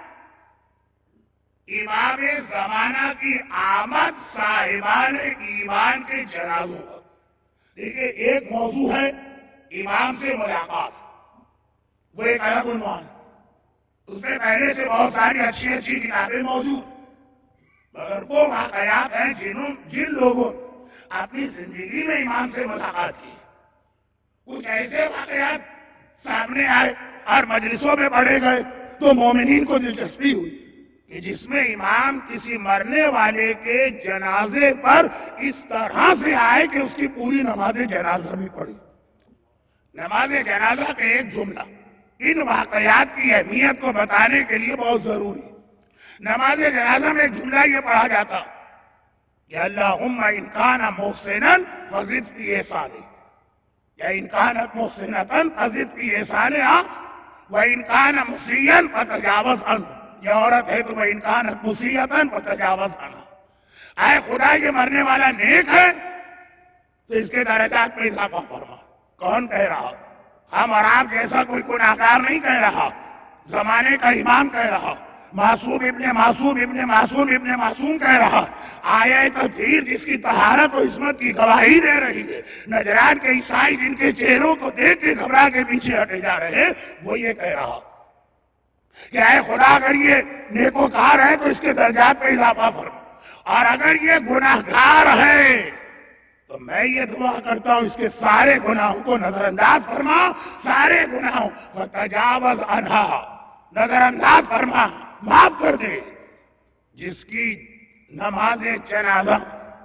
امام زمانہ کی آمد صاحبان ایمان کے جنازوں پر۔ دیکھیے ایک موضوع ہے امام سے ملاقات، وہ ایک الگ عنوان ہے، اس میں پہلے سے بہت ساری اچھی اچھی کتابیں موجود، مگر وہ واقعات ہیں جنہوں جن لوگوں اپنی زندگی میں امام سے ملاقات کی، کچھ ایسے واقعات سامنے آئے اور مجلسوں میں پڑھے گئے تو مومنین کو دلچسپی ہوئی کہ جس میں امام کسی مرنے والے کے جنازے پر اس طرح سے آئے کہ اس کی پوری نماز جنازہ بھی پڑھی۔ نماز جنازہ کا ایک جملہ ان واقعات کی اہمیت کو بتانے کے لیے بہت ضروری ہے۔ نماز جنازہ میں ایک جملہ یہ پڑھا جاتا کہ اللہم ان کان محسنا فزد فی احسانہ، یا ان کانت محسنۃ فزد فی احسانہا وان کان مسیئا فتجاوز عنہ، یہ عورت ہے تو ان کانت مسیئۃ فتجاوز عنہا، اے خدا یہ مرنے والا نیک ہے تو اس کے درجات میں اضافہ فرما۔ کون کہہ رہا؟ ہم اور آپ جیسا کوئی گناہگار نہیں کہہ رہا، زمانے کا امام کہہ رہا، معصوم ابن معصوم ابن معصوم ابن معصوم کہہ رہا، آیہ تطہیر جس کی طہارت و عصمت کی گواہی دے رہی ہے، نجران کے عیسائی جن کے چہروں کو دیکھ کے گھبرا کے پیچھے ہٹے جا رہے، وہ یہ کہہ رہا کہ اے خدا اگر یہ نیکوکار ہے تو اس کے درجات پہ اضافہ فرما، اور اگر یہ گناہگار ہے تو میں یہ دعا کرتا ہوں اس کے سارے گناہوں کو نظر انداز فرما، سارے گناہوں کو تجاوز عنہا، نظر انداز فرما، معاف کر دے۔ جس کی نماز جنازہ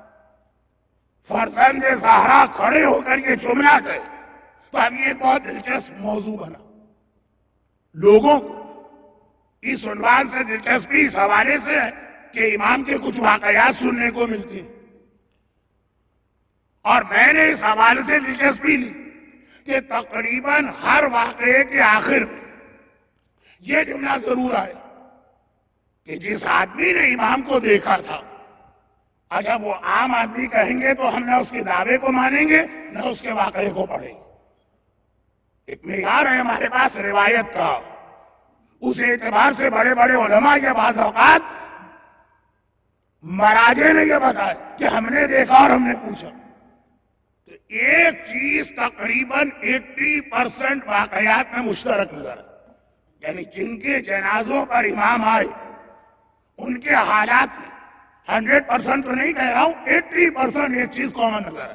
فرزند زہرا کھڑے ہو کر یہ جملہ گئے تو اب یہ بہت دلچسپ موضوع بنا، لوگوں کو اس عنوان سے دلچسپی اس حوالے سے ہے کہ امام کے کچھ واقعات سننے کو ملتی ہیں، اور میں نے اس حوالے سے دلچسپی لی کہ تقریباً ہر واقعے کے آخر میں یہ جملہ ضرور آئے کہ جس آدمی نے امام کو دیکھا تھا، اگر وہ عام آدمی کہیں گے تو ہم نہ اس کے دعوے کو مانیں گے نہ اس کے واقعے کو پڑھیں گے۔ ایک معیار ہے ہمارے پاس روایت کا، اس اعتبار سے بڑے بڑے علماء کے بعض اوقات مراجع نے یہ بتایا کہ ہم نے دیکھا اور ہم نے پوچھا، تو ایک چیز تقریباً ایٹی پرسنٹ واقعات میں مشترک نظر ہے، یعنی جن کے جنازوں پر امام آئے ان کے حالات میں ہنڈریڈ پرسنٹ تو نہیں کہہ رہا ہوں، ایٹی پرسنٹ ایک چیز کامن نظر ہے۔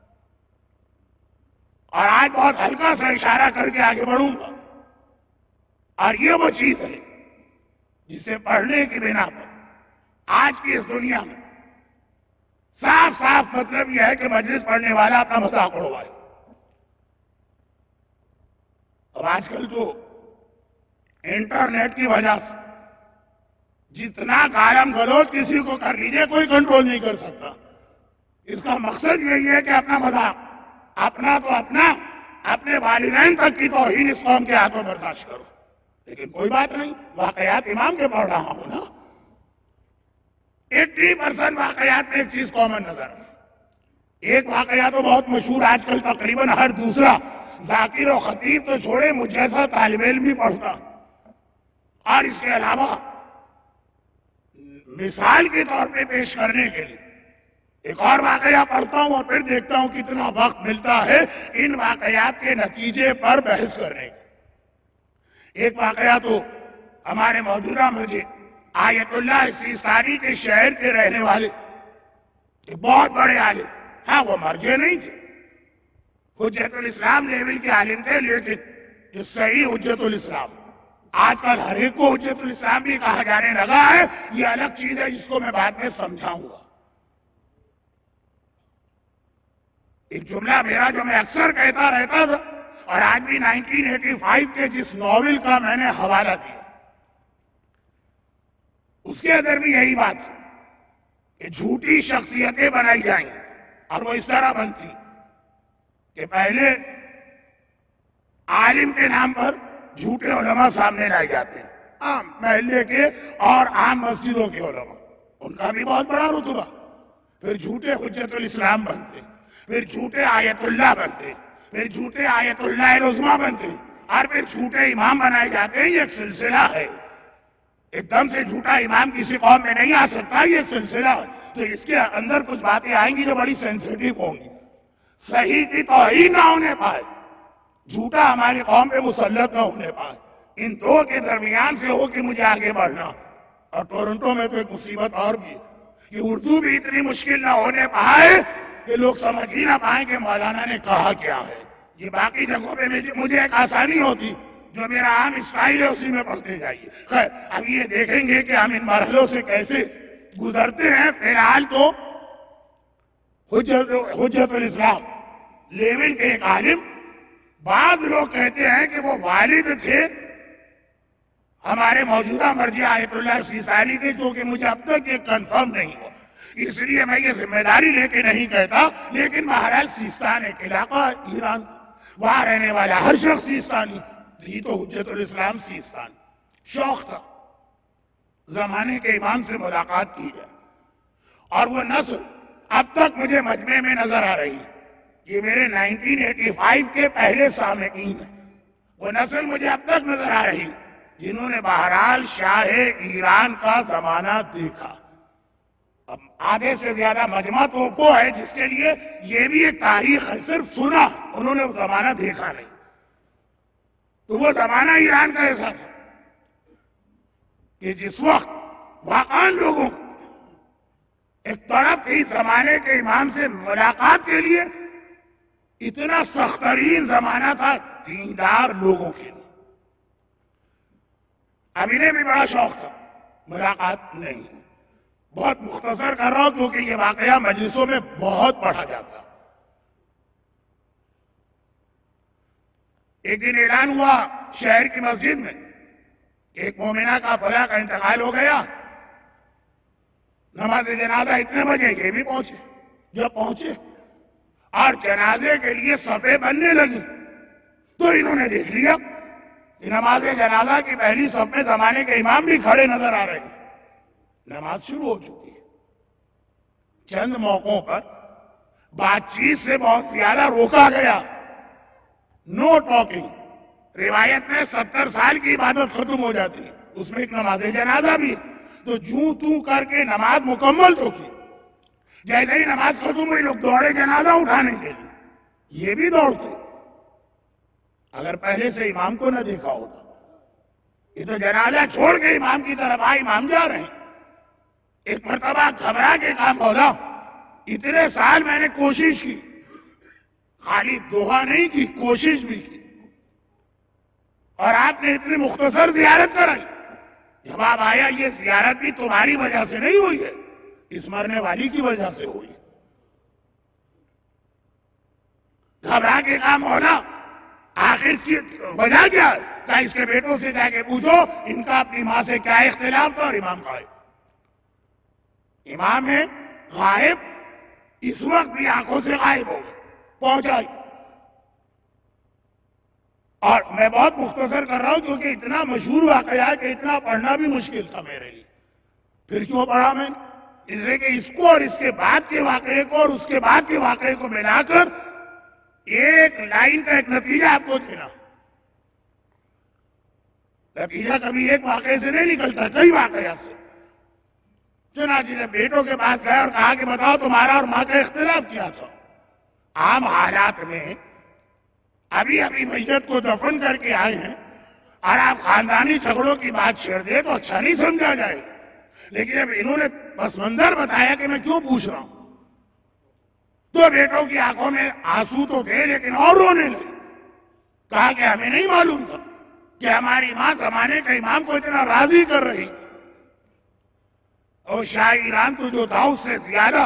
اور آج بہت ہلکا سا اشارہ کر کے آگے بڑھوں گا، اور یہ وہ چیز ہے جسے پڑھنے کی بنا پر آج کی اس دنیا میں صاف صاف مطلب یہ ہے کہ مجلس پڑھنے والا اپنا مذاق اڑوائے۔ اب آج کل تو انٹرنیٹ کی وجہ سے جتنا گالم گلوچ کسی کو کر لیجیے کوئی کنٹرول نہیں کر سکتا۔ اس کا مقصد یہی ہے کہ اپنا مذاق، اپنا تو اپنا، اپنے والدین تک کی توہین اس قوم کے ہاتھوں برداشت کرو، لیکن کوئی بات نہیں، واقعات امام کے پڑھ رہا ہوں نا۔ ایٹی پرسنٹ واقعات میں ایک چیز کامن نظر ہے۔ ایک واقعہ تو بہت مشہور آج کل تقریباً ہر دوسرا ذاکر و خطیب تو چھوڑے مجھ جیسا طالب علم بھی پڑھتا، اور اس کے علاوہ مثال کے طور پہ پیش کرنے کے لیے ایک اور واقعہ پڑھتا ہوں اور پھر دیکھتا ہوں کتنا وقت ملتا ہے ان واقعات کے نتیجے پر بحث کرنے کا۔ ایک واقعہ تو ہمارے موجودہ مجھے آیت اللہ سیستانی کے شہر کے رہنے والے بہت بڑے عالم، ہاں وہ مرجع نہیں تھے، حجت الاسلام لیول کے عالم تھے، لیکن جو صحیح حجت الاسلام، آج کل ہر ایک کو حجت الاسلام بھی کہا جانے لگا ہے، یہ الگ چیز ہے جس کو میں بعد میں سمجھاؤں گا۔ ایک جملہ میرا جو میں اکثر کہتا رہتا تھا، اور آج بھی نائنٹین ایٹی فائیو کے جس ناول کا میں نے حوالہ دیا اس کے اندر بھی یہی بات ہے کہ جھوٹی شخصیتیں بنائی جائیں، اور وہ اس طرح بنتی کہ پہلے عالم کے نام پر جھوٹے علماء سامنے لائے جاتے ہیں، عام محلے کے اور عام مسجدوں کے علماء، ان کا بھی بہت بڑا رتبہ، پھر جھوٹے حجت الاسلام بنتے، پھر جھوٹے آیت اللہ بنتے، پھر جھوٹے آیت اللہ العظمیٰ بنتے، اور پھر جھوٹے امام بنائے جاتے ہیں۔ یہ ایک سلسلہ ہے، ایک دم سے جھوٹا امام کسی قوم میں نہیں آ سکتا، یہ ایک سلسلہ ہے۔ تو اس کے اندر کچھ باتیں آئیں گی جو بڑی سینسیٹیو ہوں گی، صحیح کی توہین نہ ہونے پائے، جھوٹا ہماری قوم پہ مسلط نہ ہونے پائے، ان دو کے درمیان سے ہو کہ مجھے آگے بڑھنا۔ اور ٹورنٹو میں تو ایک مصیبت اور بھی ہے کہ اردو بھی اتنی مشکل نہ ہونے پائے کہ لوگ سمجھ ہی نہ پائیں کہ مولانا نے کہا کیا ہے۔ یہ باقی جگہوں پہ مجھے ایک آسانی ہوتی، جو میرا عام اسٹائل ہے اسی میں پڑھتے جائیے۔ خیر، اب یہ دیکھیں گے کہ ہم ان مرحلوں سے کیسے گزرتے ہیں۔ فی الحال تو حجت حجت الاسلام لیول کے ایک عالم، بعض لوگ کہتے ہیں کہ وہ والد تھے ہمارے موجودہ مرجع آیت اللہ سیستانی کے، جو کہ مجھے اب تک یہ کنفرم نہیں ہوا، اس لیے میں یہ ذمہ داری لے کے نہیں کہتا، لیکن بہرحال سیستان ایک علاقہ ایران، وہاں رہنے والا ہر شخص سیستانی، یہ تو حجت الاسلام سیستان شوق تھا زمانے کے امام سے ملاقات کی جائے، اور وہ نسل اب تک مجھے مجمع میں نظر آ رہی ہے۔ یہ میرے نائنٹین ایٹی فائیو کے پہلے سامعین ہیں، وہ نسل مجھے اب تک نظر آ رہی جنہوں نے بہرحال شاہ ایران کا زمانہ دیکھا۔ اب آدھے سے زیادہ مجمع تو وہ ہے جس کے لیے یہ بھی ایک تاریخ ہے، صرف سنا، انہوں نے وہ زمانہ دیکھا نہیں۔ تو وہ زمانہ ایران کا ایسا تھا کہ جس وقت واقعا لوگوں کو ایک طرف ہی زمانے کے امام سے ملاقات کے لیے اتنا سخت ترین زمانہ تھا دیندار لوگوں کے لیے۔ اب انہیں بھی بڑا شوق تھا، ملاقات نہیں۔ بہت مختصر کر رہا ہوں کیونکہ یہ واقعہ مجلسوں میں بہت پڑھا جاتا۔ ایک دن اعلان ہوا شہر کی مسجد میں، ایک مومنہ کا فلاں کا انتقال ہو گیا، نماز جنازہ اتنے بجے یہ بھی پہنچے۔ جب پہنچے اور جنازے کے لیے صفیں بننے لگی تو انہوں نے دیکھ لیا کہ نماز جنازہ کی پہلی صف میں زمانے کے امام بھی کھڑے نظر آ رہے ہیں۔ نماز شروع ہو چکی ہے۔ چند موقعوں پر بات چیت سے بہت زیادہ روکا گیا، نو ٹاکنگ۔ روایت میں ستر سال کی عبادت ختم ہو جاتی ہے، اس میں ایک نماز جنازہ بھی ہے، تو جوں توں کر کے نماز مکمل تو کی۔ جیسے ہی نماز ختم ہوئی لوگ دوڑے جنازہ اٹھانے کے لیے، یہ بھی دوڑتے۔ اگر پہلے سے امام کو نہ دیکھا ہوتا، یہ تو جنازہ چھوڑ کے امام کی طرف آئے، امام جا رہے ہیں۔ ایک مرتبہ گھبرا کے کہا مولا اتنے سال میں نے کوشش کی، خالی دعا نہیں کی، کوشش بھی کی، اور آپ نے اتنی مختصر زیارت کرائی۔ جواب آیا یہ زیارت بھی تمہاری وجہ سے نہیں ہوئی ہے، اس مرنے والی کی وجہ سے ہوئی۔ گھبرا کے کہا مولا آخر کی وجہ کیا ہے؟ کہا اس کے بیٹوں سے جا کے پوچھو ان کا اپنی ماں سے کیا اختلاف تھا، اور امام غائب۔ امام ہے غائب، اس وقت بھی آنکھوں سے غائب ہو گئے، پہنچائی۔ اور میں بہت مختصر کر رہا ہوں کیونکہ اتنا مشہور واقعہ ہے کہ اتنا پڑھنا بھی مشکل تھا میرے لیے۔ پھر کیوں پڑھا میں؟ اس لیے کہ اس کو اور اس کے بعد کے واقعے کو اور اس کے بعد کے واقعے کو ملا کر ایک لائن کا ایک نتیجہ آپ کو دینا۔ نتیجہ کبھی ایک واقعے سے نہیں نکلتا، کئی واقعات سے۔ چنانچہ جب بیٹوں کے پاس گئے اور کہا کہ بتاؤ تمہارا اور ماں کا اختلاف کیا تھا۔ عام حالات میں ابھی ابھی میت کو دفن کر کے آئے ہیں اور آپ خاندانی جھگڑوں کی بات چھیڑ دے تو اچھا نہیں سمجھا جائے. لیکن جب انہوں نے پس منظر بتایا کہ میں کیوں پوچھ رہا ہوں تو بیٹوں کی آنکھوں میں آنسو تو تھے لیکن اور رونے لگے. کہا کہ ہمیں نہیں معلوم تھا کہ ہماری ماں زمانے کا امام کو اتنا راضی کر رہی اور شاہ ایران تو جو تھا اس سے زیادہ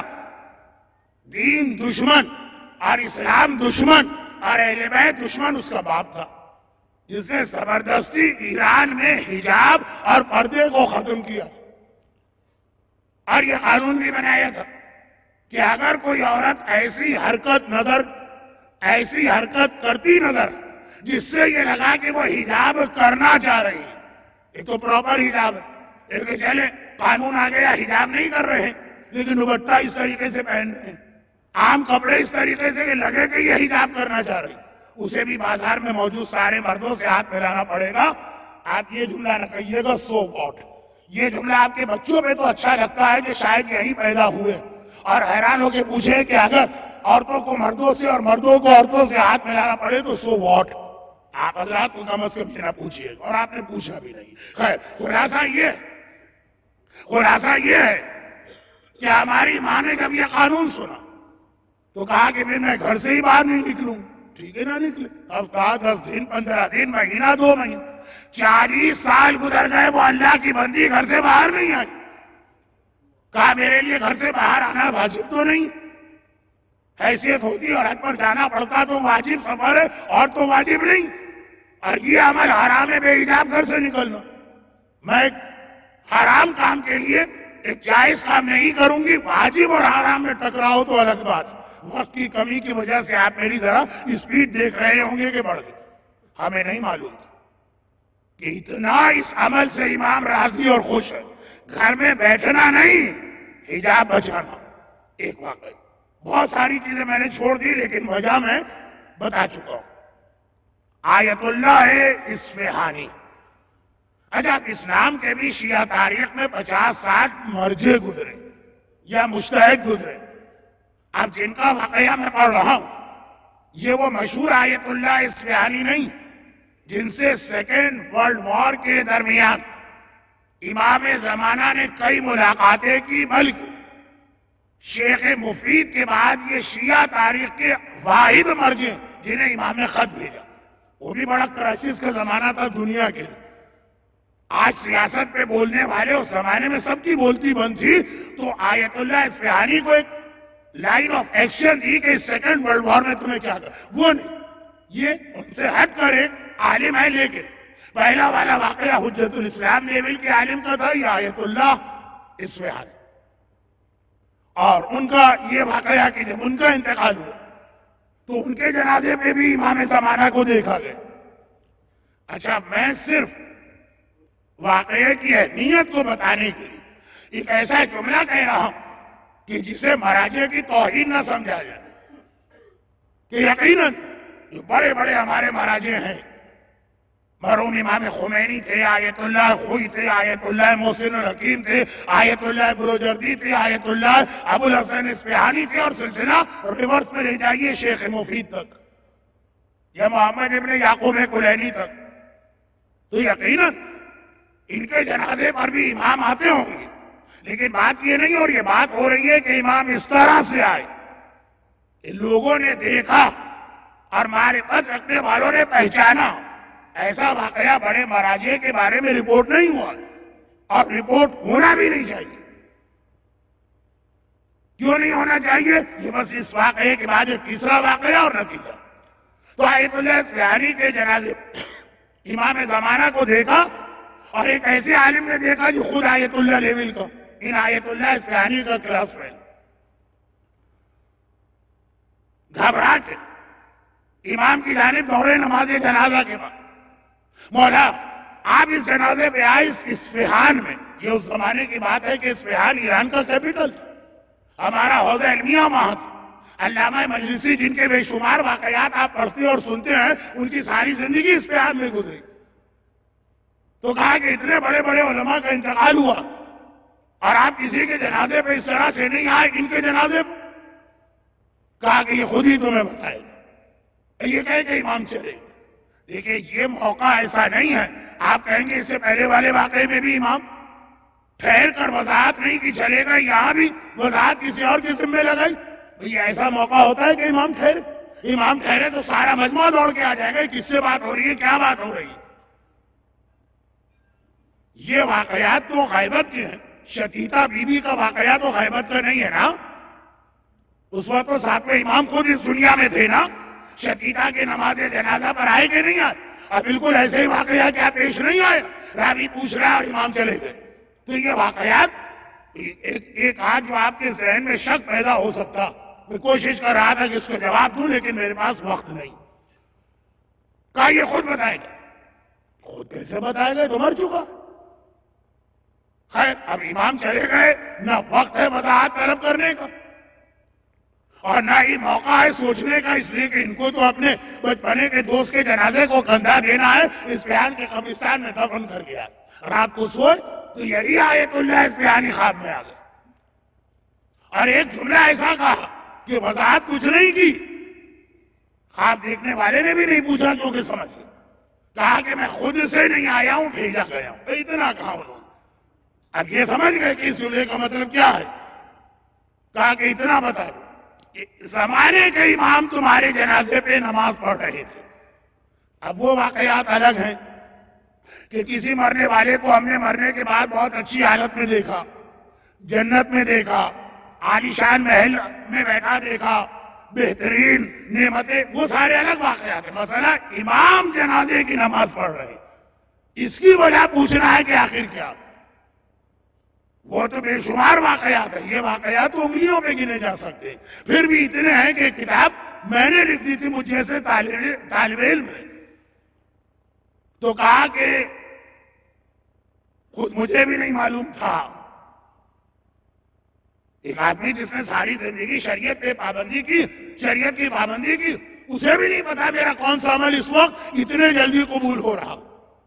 دین دشمن اور اسلام دشمن اور اہل بیت دشمن اس کا باپ تھا جس نے زبردستی ایران میں حجاب اور پردے کو ختم کیا اور یہ قانون بھی بنایا تھا کہ اگر کوئی عورت ایسی حرکت نظر ایسی حرکت کرتی نظر جس سے یہ لگا کہ وہ حجاب کرنا چاہ رہی ہے, ایک تو پراپر حجاب ہے, ایک چلے قانون آ گیا حجاب نہیں کر رہے ہیں لیکن دوپٹہ اس طریقے سے پہن رہے ہیں, عام کپڑے اس طریقے سے کہ لگے کہ یہ حجاب کرنا چاہ رہی, اسے بھی بازار میں موجود سارے مردوں سے ہاتھ ملانا پڑے گا. آپ یہ جملہ نہ کہیے گا سو واٹ, یہ جملہ آپ کے بچوں پہ تو اچھا لگتا ہے کہ شاید یہی پیدا ہوئے اور حیران ہو کے پوچھے کہ اگر عورتوں کو مردوں سے اور مردوں کو عورتوں سے ہاتھ ملانا پڑے تو سو واٹ. آپ حضرات کو کم از کم نہ پوچھیے اور آپ نے پوچھا بھی نہیں. خیر, خلاصہ یہ خلاصہ یہ ہے کہ ہماری ماں نے جب یہ قانون سنا تو کہا کہ پھر میں گھر سے ہی باہر نہیں نکلوں. ٹھیک ہے نہ نکلے, اب کہا دس دن پندرہ دن مہینہ دو مہینے چالیس سال گزر گئے وہ اللہ کی بندی گھر سے باہر نہیں آئی. کہا میرے لیے گھر سے باہر آنا واجب تو نہیں, حیثیت ہوتی اور حد پر جانا پڑتا تو واجب سفر ہے اور تو واجب نہیں, اور یہ عمل حرام ہے بے حجاب گھر سے نکلنا. میں ایک حرام کام کے لیے ایک جائز کام نہیں کروں گی, واجب اور حرام میں ٹکراؤ تو الگ بات. وقت کی کمی کی وجہ سے آپ میری ذرا اسپیڈ دیکھ رہے ہوں گے کہ بڑھ گئی, ہمیں نہیں معلوم تھا کہ اتنا اس عمل سے امام راضی اور خوش ہے. گھر میں بیٹھنا نہیں, حجاب بچانا. ایک واقعہ, بہت ساری چیزیں میں نے چھوڑ دی لیکن وجہ میں بتا چکا ہوں. آیت اللہ ہے اصفہانی. اچھا, اسلام کے بھی شیعہ تاریخ میں پچاس ساٹھ مرجے گزرے یا مجتہد گزرے. اب جن کا واقعہ میں پڑھ رہا ہوں یہ وہ مشہور آیت اللہ اصفہانی نہیں جن سے سیکنڈ ورلڈ وار کے درمیان امام زمانہ نے کئی ملاقاتیں کی, بلکہ شیخ مفید کے بعد یہ شیعہ تاریخ کے واحد مرجع جنہیں امام نے خط بھیجا. وہ بھی بڑا کرائسس کا زمانہ تھا دنیا کے. آج سیاست پہ بولنے والے اس زمانے میں سب کی بولتی بند تھی, تو آیت اللہ اصفہانی کو ایک لائن آف ایکشن دی کہ سیکنڈ ورلڈ وار میں تمہیں کیا کر, وہ نہیں, یہ ان سے ہٹ کر ایک عالم ہے. لیکن پہلا والا واقعہ حجت الاسلام لیول کے عالم کا تھا, یہ آیت اللہ اصفہانی. اور ان کا یہ واقعہ کہ جب ان کا انتقال ہوا تو ان کے جنازے پہ بھی امام زمانہ کو دیکھا گیا. اچھا, میں صرف واقعے کی اہمیت کو بتانے کے لیے ایک ایسا جملہ کہہ رہا ہوں کہ جسے مراجع کی توہین نہ سمجھا جائے کہ یقیناً جو بڑے بڑے ہمارے مراجع ہیں, مرحوم امام خمینی تھے, آیت اللہ خوئی تھے, آیت اللہ محسن الحکیم تھے, آیت اللہ بروجردی تھے, آیت اللہ ابو الحسن اصفہانی تھے, اور سلسلہ ریورس میں لے جائیے شیخ مفید تک یا محمد ابن یعقوب کلینی تک, تو یقیناً ان کے جنازے پر بھی امام آتے ہوں گے. لیکن بات یہ نہیں, اور یہ بات ہو رہی ہے کہ امام اس طرح سے آئے کہ لوگوں نے دیکھا اور معرفت رکھنے والوں نے پہچانا. ایسا واقعہ بڑے مراجع کے بارے میں رپورٹ نہیں ہوا اور رپورٹ ہونا بھی نہیں چاہیے. کیوں نہیں ہونا چاہیے؟ یہ بس اس واقعے کے بعد ایک تیسرا واقعہ اور نتیجہ. تو آیت اللہ اصفہانی کے جنازے امام زمانہ کو دیکھا اور ایک ایسے عالم نے دیکھا جو خود آیت اللہ لیول کا, ان آیت اللہ اصفہانی کا کلاس میں گھبراہٹ امام کی جانب دوڑے نماز جنازہ کے بعد, مولا آپ اس جنازے پہ آئے اس اصفہان میں. یہ اس زمانے کی بات ہے کہ اصفہان ایران کا کیپٹل تھا, ہمارا حوضہ علمیہ وہاں تھا. علامہ مجلسی جن کے بے شمار واقعات آپ پڑھتے اور سنتے ہیں, ان کی ساری زندگی اصفہان میں گزری. تو کہا کہ اتنے بڑے بڑے علماء کا انتقال ہوا اور آپ کسی کے جنازے پہ اس طرح سے نہیں آئے, ان کے جنازے پہ. کہا کہ یہ خود ہی تمہیں بتائے گا, یہ کہے کہ امام چلے. دیکھیں یہ موقع ایسا نہیں ہے آپ کہیں گے اس سے پہلے والے واقعے میں بھی امام ٹھہر کر وضاحت نہیں کی چلے گا، یہاں بھی وضاحت کسی اور کے ذمہ لگائی. بھئی ایسا موقع ہوتا ہے کہ امام ٹھہرے؟ امام ٹھہرے تو سارا مجموعہ دوڑ کے آ جائے گا کس سے بات ہو رہی ہے، کیا بات ہو رہی ہے. یہ واقعات تو غیبت کے ہیں. شتیتا بی بی کا واقعہ تو غیبت کا نہیں ہے نا. اس وقت تو ساتھ میں امام خود اس دنیا میں تھے نا. شتیتا کے نماز جنازہ پر آئے کہ نہیں آئے؟ اب بالکل ایسے ہی واقعہ کیا پیش نہیں آئے؟ راوی پوچھ رہا اور امام چلے گئے. تو یہ واقعات ایک ایک آج جو آپ کے ذہن میں شک پیدا ہو سکتا، میں کوشش کر رہا تھا کہ اس کو جواب دوں لیکن میرے پاس وقت نہیں. کہا یہ خود بتائے گا. خود کیسے بتائے گا؟ تو مر چکا. خیر اب امام چلے گئے، نہ وقت ہے وضاحت طلب کرنے کا اور نہ ہی موقع ہے سوچنے کا، اس لیے کہ ان کو تو اپنے بچپنے کے دوست کے جنازے کو کندھا دینا ہے. اس بیان کے قبرستان میں دفن کر گیا. رات کو سوچ تو یہی آیت اللہ اس بیانی خواب میں آ گئے اور ایک جملہ ایسا کہا کہ وضاحت کچھ نہیں کی. خواب دیکھنے والے نے بھی نہیں پوچھا کیونکہ سمجھ کہا کہ میں خود سے نہیں آیا ہوں، بھیجا گیا ہوں. اتنا کہا انہوں نے. اب یہ سمجھ گئے کہ اس جملے کا مطلب کیا ہے. کہا کہ اتنا بتا کہ زمانے کے امام تمہارے جنازے پہ نماز پڑھ رہے تھے. اب وہ واقعات الگ ہیں کہ کسی مرنے والے کو ہم نے مرنے کے بعد بہت اچھی حالت میں دیکھا، جنت میں دیکھا، عالیشان محل میں بیٹھا دیکھا، بہترین نعمتیں، وہ سارے الگ واقعات ہیں. مثلا امام جنازے کی نماز پڑھ رہے، اس کی وجہ پوچھنا ہے کہ آخر کیا. وہ تو بے شمار واقعات ہیں. یہ واقعات تو انگلیوں پہ گنے جا سکتے ہیں. پھر بھی اتنے ہیں کہ کتاب میں نے لکھ دی تھی مجھ جیسے طالب علم تو کہا کہ خود مجھے بھی نہیں معلوم تھا. ایک آدمی جس نے ساری زندگی شریعت پہ پابندی کی، شریعت کی پابندی کی، اسے بھی نہیں پتا میرا کون سا عمل اس وقت اتنے جلدی قبول ہو رہا.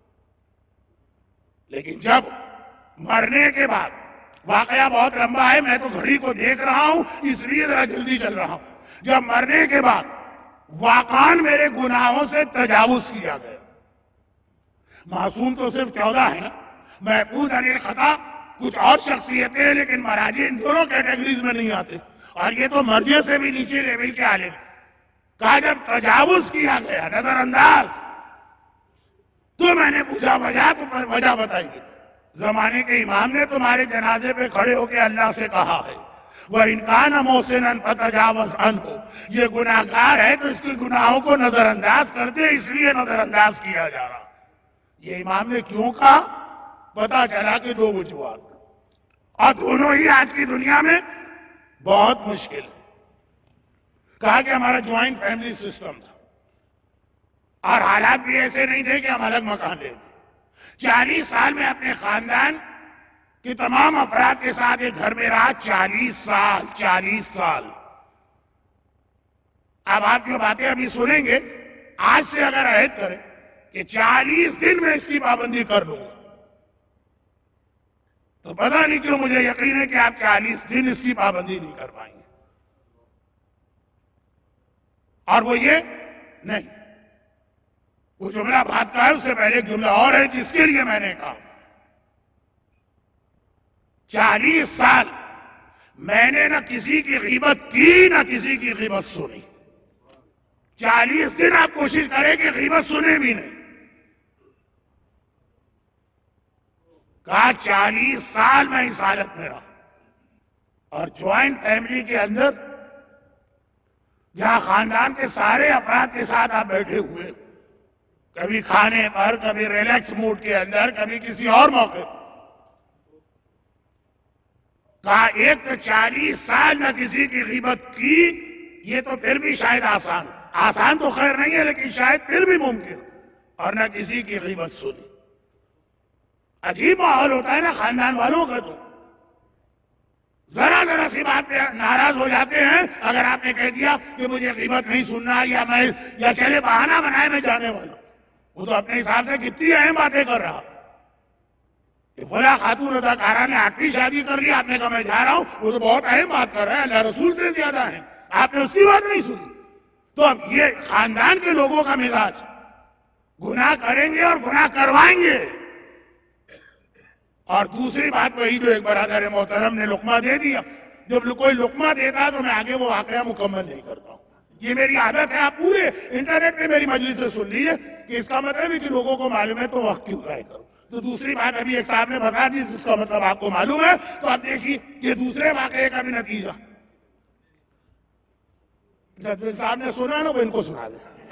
لیکن جب مرنے کے بعد واقعہ بہت لمبا ہے، میں تو گھڑی کو دیکھ رہا ہوں اس لیے ذرا جلدی چل رہا ہوں. جب مرنے کے بعد واقعان میرے گناہوں سے تجاوز کیا گیا. معصوم تو صرف چودہ ہے نا، محفوظ عن الخطا کچھ اور شخصیتیں ہیں لیکن مراجع ان دونوں کیٹیگریز میں نہیں آتے اور یہ تو مرجع سے بھی نیچے لیول کے عالم. کہا جب تجاوز کیا گیا، نظر انداز، تو میں نے پوچھا وجہ تو وجہ بتائیے. زمانے کے امام نے تمہارے جنازے پہ کھڑے ہو کے اللہ سے کہا ہے وَإِنْ كَانَ مُحْسِنًا فَتَجَاوَزْ عَنْهُ، یہ گناہ گار ہے تو اس کے گناہوں کو نظر انداز کر دے، اس لیے نظر انداز کیا جا رہا. یہ امام نے کیوں کہا؟ پتا چلا کہ دو وجوہات اور دونوں ہی آج کی دنیا میں بہت مشکل ہے. کہا کہ ہمارا جوائنٹ فیملی سسٹم تھا اور حالات بھی ایسے نہیں تھے کہ ہم الگ مکان لیں. چالیس سال میں اپنے خاندان کے تمام افراد کے ساتھ ایک گھر میں رہا. چالیس سال چالیس سال اب آپ جو باتیں ابھی سنیں گے آج سے اگر عہد کریں کہ چالیس دن میں اس کی پابندی کر لوں تو پتہ نہیں کیوں مجھے یقین ہے کہ آپ چالیس دن اس کی پابندی نہیں کر پائیں گے. اور وہ یہ نہیں، وہ جملہ بات کا ہے، اس سے پہلے ایک جملہ اور ہے جس کے لیے میں نے کہا چالیس سال میں نے نہ کسی کی غیبت کی نہ کسی کی غیبت سنی. چالیس دن آپ کوشش کریں کہ غیبت سنے بھی نہیں. کہا چالیس سال میں اس حالت میں رہا اور جوائنٹ فیملی کے اندر جہاں خاندان کے سارے افراد کے ساتھ آپ بیٹھے ہوئے، کبھی کھانے پر، کبھی ریلیکس موڈ کے اندر، کبھی کسی اور موقع. کہا ایک تو چالیس سال نہ کسی کی غیبت کی، یہ تو پھر بھی شاید آسان آسان تو خیر نہیں ہے لیکن شاید پھر بھی ممکن، اور نہ کسی کی غیبت سنی. عجیب ماحول ہوتا ہے نا خاندان والوں کا. تو ذرا ذرا سی بات پہ ناراض ہو جاتے ہیں اگر آپ نے کہہ دیا کہ مجھے غیبت نہیں سننا یا میں یا چلے بہانہ بنائے میں جانے والا. وہ تو اپنے حساب سے کتنی اہم باتیں کر رہا کہ بولا خاتون اداکارہ نے آٹھویں شادی کر لی، آپ نے کہا میں جا رہا ہوں، وہ تو بہت اہم بات کر رہا ہے، اللہ رسول سے زیادہ ہے، آپ نے اس کی بات نہیں سنی. تو اب یہ خاندان کے لوگوں کا مزاج گناہ کریں گے اور گناہ کروائیں گے. اور دوسری بات وہی جو ایک برادر محترم نے لقمہ دے دیا، جب کوئی لقمہ دیتا تو میں آگے وہ واقعہ مکمل نہیں کرتا ہوں. یہ میری عادت ہے. آپ پورے انٹرنیٹ پہ میری مجلس سے سن لیجیے کہ اس کا مطلب ہے کہ لوگوں کو معلوم ہے تو وقت کیوں ضائع کرو. تو دوسری بات ابھی ایک صاحب نے بتا دی جس کا مطلب آپ کو معلوم ہے، تو آپ دیکھیے یہ دوسرے واقعے کا بھی نتیجہ. جب صاحب نے سنا نا وہ ان کو سنا دیں.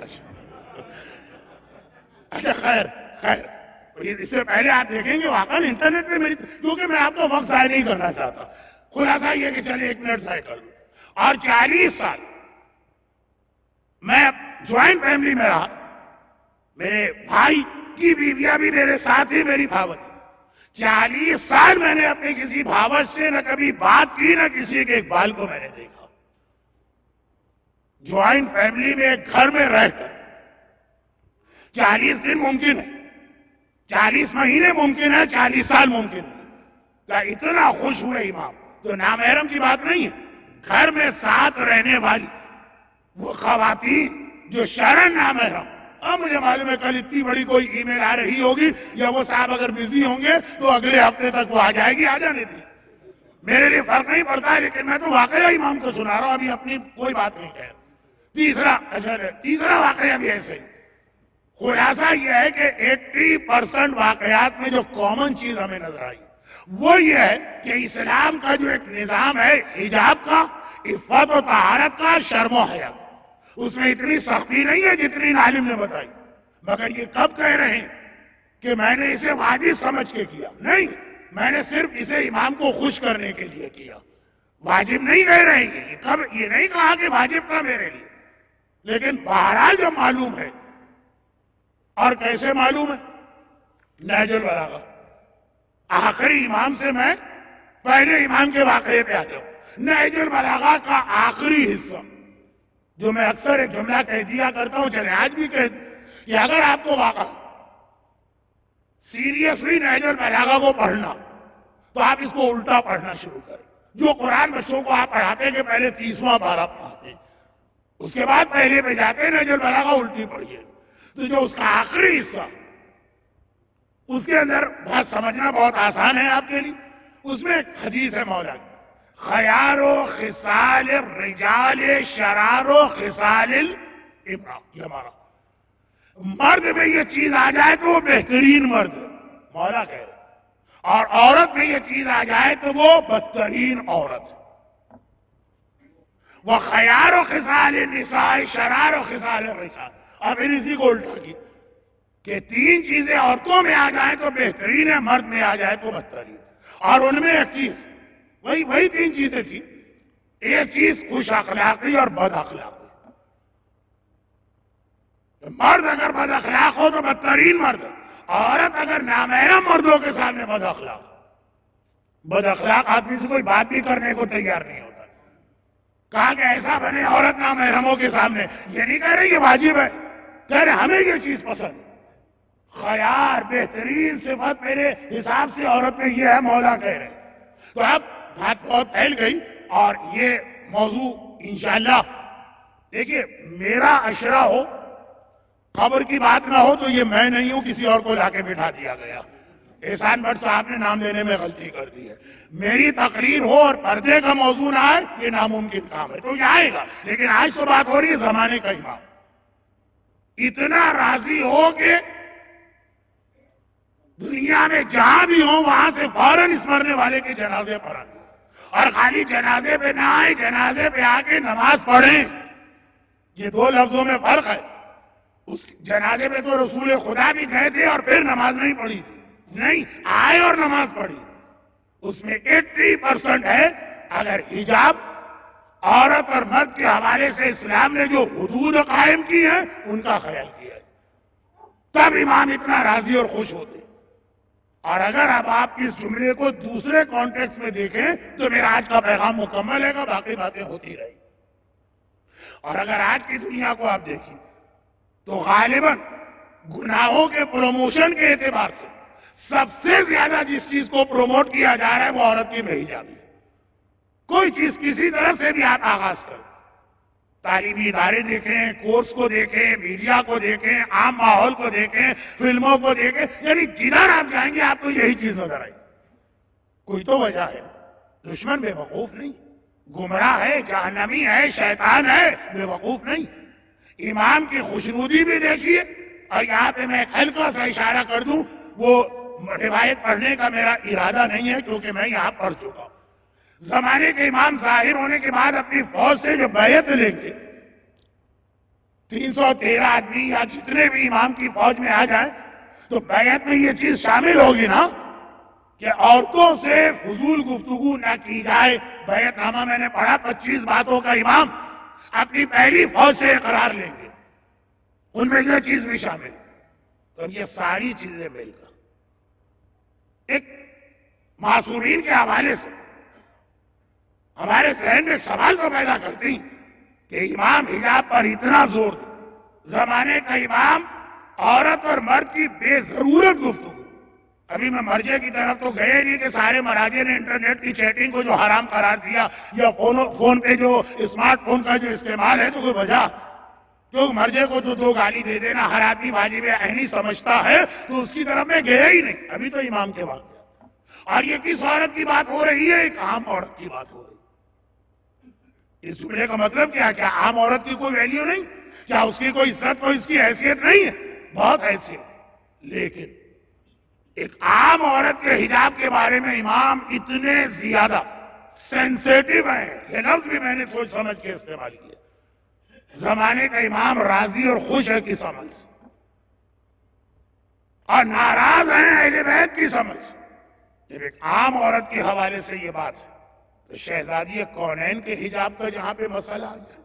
اچھا خیر خیر اس سے پہلے آپ دیکھیں گے واقعا انٹرنیٹ پہ میری، کیونکہ میں آپ کو وقت ضائع نہیں کرنا چاہتا. خلاصہ یہ کہ چلے ایک منٹ ضائع کر لوں. اور چالیس سال میں جوائنٹ فیملی میں رہا. میرے بھائی کی بیویاں بھی میرے ساتھ ہی میری بھاوت. چالیس سال میں نے اپنی کسی بھاوت سے نہ کبھی بات کی نہ کسی کے ایک بال کو میں نے دیکھا. جوائنٹ فیملی میں ایک گھر میں رہ کر چالیس دن ممکن ہے، چالیس مہینے ممکن ہے، چالیس سال ممکن ہے. کیا اتنا خوش ہوئے امام؟ تو نامحرم کی بات نہیں ہے، گھر میں ساتھ رہنے والی وہ خواتین جو شرن نامحرم. اب مجھے معلوم ہے کل اتنی بڑی کوئی ای میل آ رہی ہوگی یا وہ صاحب اگر بزی ہوں گے تو اگلے ہفتے تک وہ آ جائے گی. آ جانے دی، میرے لیے فرق نہیں پڑتا ہے، لیکن میں تو واقعہ امام کو سنا رہا ہوں، ابھی اپنی کوئی بات نہیں کہہ. تیسرا اچھا تیسرا واقعہ بھی ایسے ہی. خلاصہ یہ ہے کہ ایٹی پرسنٹ واقعات میں جو کامن چیز ہمیں نظر آئی وہ یہ ہے کہ اسلام کا جو ایک نظام ہے حجاب کا، عفت و طہارت کا، شرم و حیا، اس میں اتنی سختی نہیں ہے جتنی عالم نے بتائی. مگر یہ کب کہہ رہے ہیں کہ میں نے اسے واجب سمجھ کے کیا؟ نہیں، میں نے صرف اسے امام کو خوش کرنے کے لیے کیا. واجب نہیں کہہ رہے ہیں. کب یہ نہیں کہا کہ واجب تھا میرے لیے، لیکن بہرحال جو معلوم ہے. اور کیسے معلوم ہے؟ نہج البلاغہ آخری امام سے میں پہلے امام کے واقعے پہ آتا ہوں. نہج البلاغہ کا آخری حصہ جو میں اکثر ایک جملہ کہہ دیا کرتا ہوں، چلے آج بھی کہہ دوں کہ اگر آپ کو واقعہ سیریسلی نہج البلاغہ کو پڑھنا تو آپ اس کو الٹا پڑھنا شروع کریں. جو قرآن بچوں کو آپ پڑھاتے کہ پہلے تیسواں پارہ پڑھاتے، اس کے بعد پہلے پہ جاتے نہج البلاغہ الٹی پڑھیے. تو جو اس کا آخری حصہ اس کے اندر بہت سمجھنا بہت آسان ہے آپ کے لیے. اس میں ایک حدیث ہے مولا کی، خیار و خصال الرجال شرار و خصال الامرأ. یہ ہمارا مرد میں یہ چیز آ جائے تو وہ بہترین مرد مولا کہہ رہے، اور عورت میں یہ چیز آ جائے تو وہ بدترین عورت. وہ خیار و خصال النساء شرار و خصال الرجال. اور پھر اسی کو الٹا کی کہ تین چیزیں عورتوں میں آ جائیں تو بہترین ہے، مرد میں آ جائے تو بدترین. اور ان میں ایک چیز وہی وہی تین چیزیں تھی. ایک چیز خوش اخلاقی اور بد اخلاقی. مرد اگر بد اخلاق ہو تو بدترین مرد، عورت اگر نامحرم مردوں کے سامنے بد اخلاق. بد اخلاق آدمی سے کوئی بات بھی کرنے کو تیار نہیں ہوتا. کہا کہ ایسا بنے عورت نامحرموں کے سامنے. یہ نہیں کہہ رہے یہ واجب ہے، کہہ رہے ہمیں یہ چیز پسند. خیار بہترین صفت میرے حساب سے عورت میں یہ ہے، مولا کہہ رہے. تو اب بات بہت پھیل گئی اور یہ موضوع انشاءاللہ دیکھیے میرا اشرا ہو، خبر کی بات نہ ہو تو یہ میں نہیں ہوں، کسی اور کو لا کے بٹھا دیا گیا. احسان بٹ صاحب نے نام لینے میں غلطی کر دی ہے. میری تقریر ہو اور پردے کا موضوع نہ آئے یہ ناممکن کام ہے. تو یہ آئے گا، لیکن آج تو بات ہو رہی ہے زمانے کا امام. اتنا راضی ہو کہ دنیا میں جہاں بھی ہوں وہاں سے فوراً اس مرنے والے کے جنازے پر آئیں، اور خالی جنازے پہ نہ آئے، جنازے پہ آ کے نماز پڑھیں. یہ دو لفظوں میں فرق ہے. اس جنازے پہ تو رسول خدا بھی گئے تھے اور پھر نماز نہیں پڑھی، نہیں آئے اور نماز پڑھی. اس میں ایٹی پرسنٹ ہے. اگر حجاب عورت اور مرد کے حوالے سے اسلام نے جو حدود قائم کی ہیں ان کا خیال کیا ہے، تب امام اتنا راضی اور خوش ہوتے. اور اگر اب آپ اس جملے کو دوسرے کانٹیکس میں دیکھیں تو میرا آج کا پیغام مکمل ہے گا، باقی باتیں ہوتی رہی. اور اگر آج کی دنیا کو آپ دیکھیں تو غالباً گناہوں کے پروموشن کے اعتبار سے سب سے زیادہ جس چیز کو پروموٹ کیا جا رہا ہے وہ عورت کی بے حجابی. کوئی چیز کسی طرح سے بھی آپ آغاز کریں، تعلیمی ادارے دیکھیں، کورس کو دیکھیں، میڈیا کو دیکھیں، عام ماحول کو دیکھیں، فلموں کو دیکھیں، یعنی جدھر آپ جائیں گے آپ کو یہی چیز نظر آئے. کوئی تو وجہ ہے. دشمن بے وقوف نہیں، گمراہ ہے، جہنمی ہے، شیطان ہے، بے وقوف نہیں. ایمان کی خوشنودی بھی دیکھیے. اور یہاں پہ میں ہلکا سا اشارہ کر دوں، وہ روایت پڑھنے کا میرا ارادہ نہیں ہے کیونکہ میں یہاں پڑھ چکا ہوں. زمانے کے امام ظاہر ہونے کے بعد اپنی فوج سے جو بیعت لیں گے، تین سو تیرہ آدمی یا جتنے بھی امام کی فوج میں آ جائیں تو بیعت میں یہ چیز شامل ہوگی نا کہ عورتوں سے فضول گفتگو نہ کی جائے. بیعت نامہ میں نے پڑھا، پچیس باتوں کا امام اپنی پہلی فوج سے اقرار لیں گے، ان میں یہ چیز بھی شامل. تو یہ ساری چیزیں مل کر ایک معصومین کے حوالے سے ہمارے ذہن میں سوال تو پیدا کرتی کہ امام حجاب پر اتنا زور دے. زمانے کا امام عورت اور مرد کی بے ضرورت گفتگو. ابھی میں مرجے کی طرف تو گئے نہیں کہ سارے مراجے نے انٹرنیٹ کی چیٹنگ کو جو حرام قرار دیا یا فون پہ جو اسمارٹ فون کا جو استعمال ہے تو کوئی وجہ جو مرجے کو جو دو گالی دے دینا ہر آدمی واجب عینی سمجھتا ہے تو اس کی طرف میں گیا ہی نہیں. ابھی تو امام کے وقت اور یہ کس عورت کی بات ہو رہی ہے؟ ایک عام عورت کی بات ہو رہی ہے. اس جملے کا مطلب کیا؟ کیا عام عورت کی کوئی ویلیو نہیں؟ کیا اس کی کوئی عزت، کوئی اس کی حیثیت نہیں ہے؟ بہت حیثیت. لیکن ایک عام عورت کے حجاب کے بارے میں امام اتنے زیادہ سینسیٹیو ہیں، یہ لفظ بھی میں نے سوچ سمجھ کے استعمال کیا. زمانے کا امام راضی اور خوش ہے کی سمجھ اور ناراض ہیں اہل بیت کی سمجھ. جب ایک عام عورت کے حوالے سے یہ بات ہے تو شہزادی کونین کے حجاب کا جہاں پہ مسئلہ آ گیا،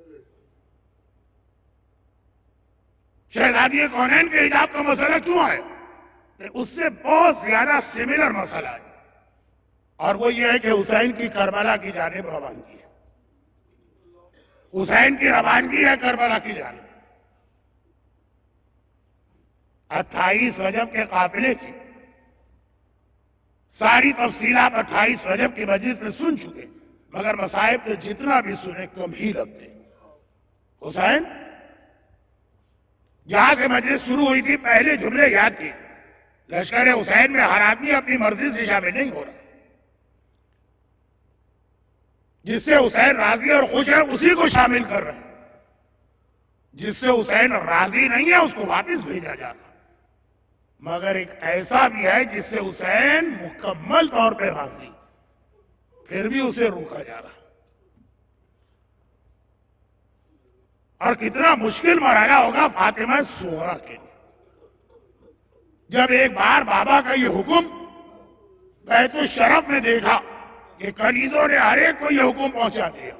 شہزادی کونین کے حجاب کا مسئلہ کیوں ہے؟ اس سے بہت زیادہ سملر مسئلہ ہے اور وہ یہ ہے کہ حسین کی کربلا کی جانب روانگی ہے. حسین کی روانگی ہے کربلا کی جانب. اٹھائیس رجب کے قافلے کی ساری تفصیلات اٹھائیس رجب کی مجلس میں سن چکے، مگر مصائب تو جتنا بھی سنے کم ہی لگتے. حسین جہاں سے مجلس شروع ہوئی تھی پہلے جملے یاد کیے، لشکر حسین میں ہر آدمی اپنی مرضی سے شامل نہیں ہو رہا. جس سے حسین راضی اور خوش ہے اسی کو شامل کر رہے ہیں، جس سے حسین راضی نہیں ہے اس کو واپس بھیجا جاتا. مگر ایک ایسا بھی ہے جس سے حسین مکمل طور پہ راضی، پھر بھی اسے روکا جا رہا. اور کتنا مشکل مرحلہ ہوگا فاطمہ صغریٰ کے لیے جب ایک بار بابا کا یہ حکم بیت الشرف میں دیکھا کہ کنیزوں نے ہر ایک کو یہ حکم پہنچا دیا.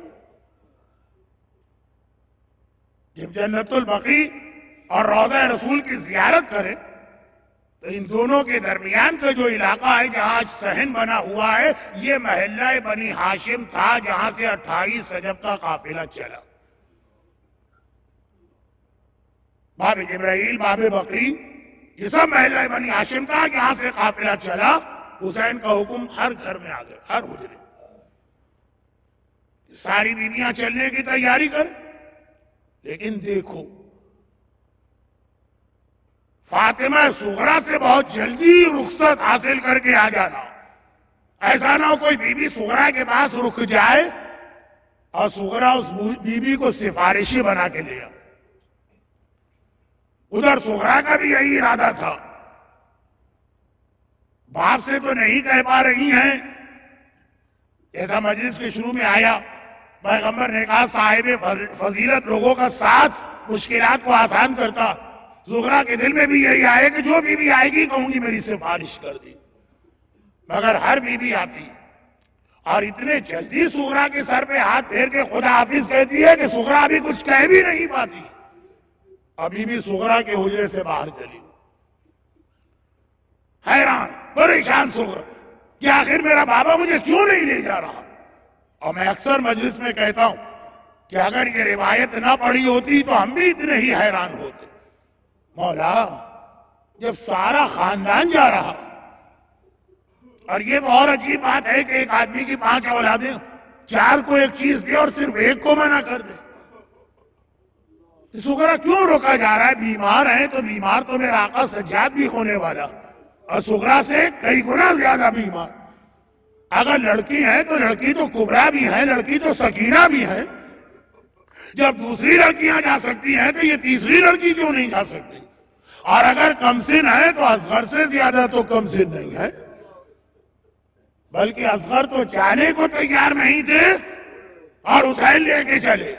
جب جنت البقیع اور روضہ رسول کی زیارت کرے تو ان دونوں کے درمیان کا جو علاقہ ہے جہاں آج صحن بنا ہوا ہے یہ محلہ بنی ہاشم تھا جہاں سے اٹھائیس رجب کا قافلہ چلا. باب جبرائیل، باب بقیع، یہ سب محلہ بنی ہاشم تھا جہاں سے قافلہ چلا. حسین کا حکم ہر گھر میں آ گیا، ہر حجرے. ساری بیویاں چلنے کی تیاری کریں، لیکن دیکھو فاطمہ صغریٰ سے بہت جلدی رخصت حاصل کر کے آ جانا. ایسا نہ ہو کوئی بی بی صغریٰ کے پاس رک جائے اور صغریٰ اس بی بی کو سفارشی بنا کے لیا. ادھر صغریٰ کا بھی یہی ارادہ تھا. باپ سے تو نہیں کہہ پا رہی ہیں. ایسا مجلس کے شروع میں آیا، پیغمبر نے کہا صاحب فضیلت لوگوں کا ساتھ مشکلات کو آسان کرتا. صغریٰ کے دل میں بھی یہی آئے کہ جو بیوی آئے گی کہوں گی میری سفارش کر دی. مگر ہر بیوی آتی اور اتنے جلدی صغریٰ کے سر پہ ہاتھ پھیر کے خدا حافظ کہتی ہے کہ صغریٰ ابھی کچھ کہہ بھی نہیں پاتی. ابھی بھی صغریٰ کے حجرے سے باہر چلی، حیران پریشان صغریٰ کہ آخر میرا بابا مجھے کیوں نہیں لے جا رہا. اور میں اکثر مجلس میں کہتا ہوں کہ اگر یہ روایت نہ پڑھی ہوتی تو ہم بھی اتنے ہی حیران ہوتے. مولا جب سارا خاندان جا رہا، اور یہ بہت عجیب بات ہے کہ ایک آدمی کی پانچ اولادیں، چار کو ایک چیز دے اور صرف ایک کو منع کر دے. سغرا کیوں روکا جا رہا ہے؟ بیمار ہیں تو بیمار تو میرا آقا سجاد بھی ہونے والا، اور سغرا سے کئی گنا زیادہ بیمار۔ اگر لڑکی ہے تو لڑکی تو کبرا بھی ہے، لڑکی تو سکینہ بھی ہے۔ جب دوسری لڑکیاں جا سکتی ہیں تو یہ تیسری لڑکی کیوں نہیں جا سکتی؟ اور اگر کم سن ہے تو اصغر سے زیادہ تو کم سن نہیں ہے، بلکہ اصغر تو جانے کو تیار نہیں تھے اور حسین لے کے چلے۔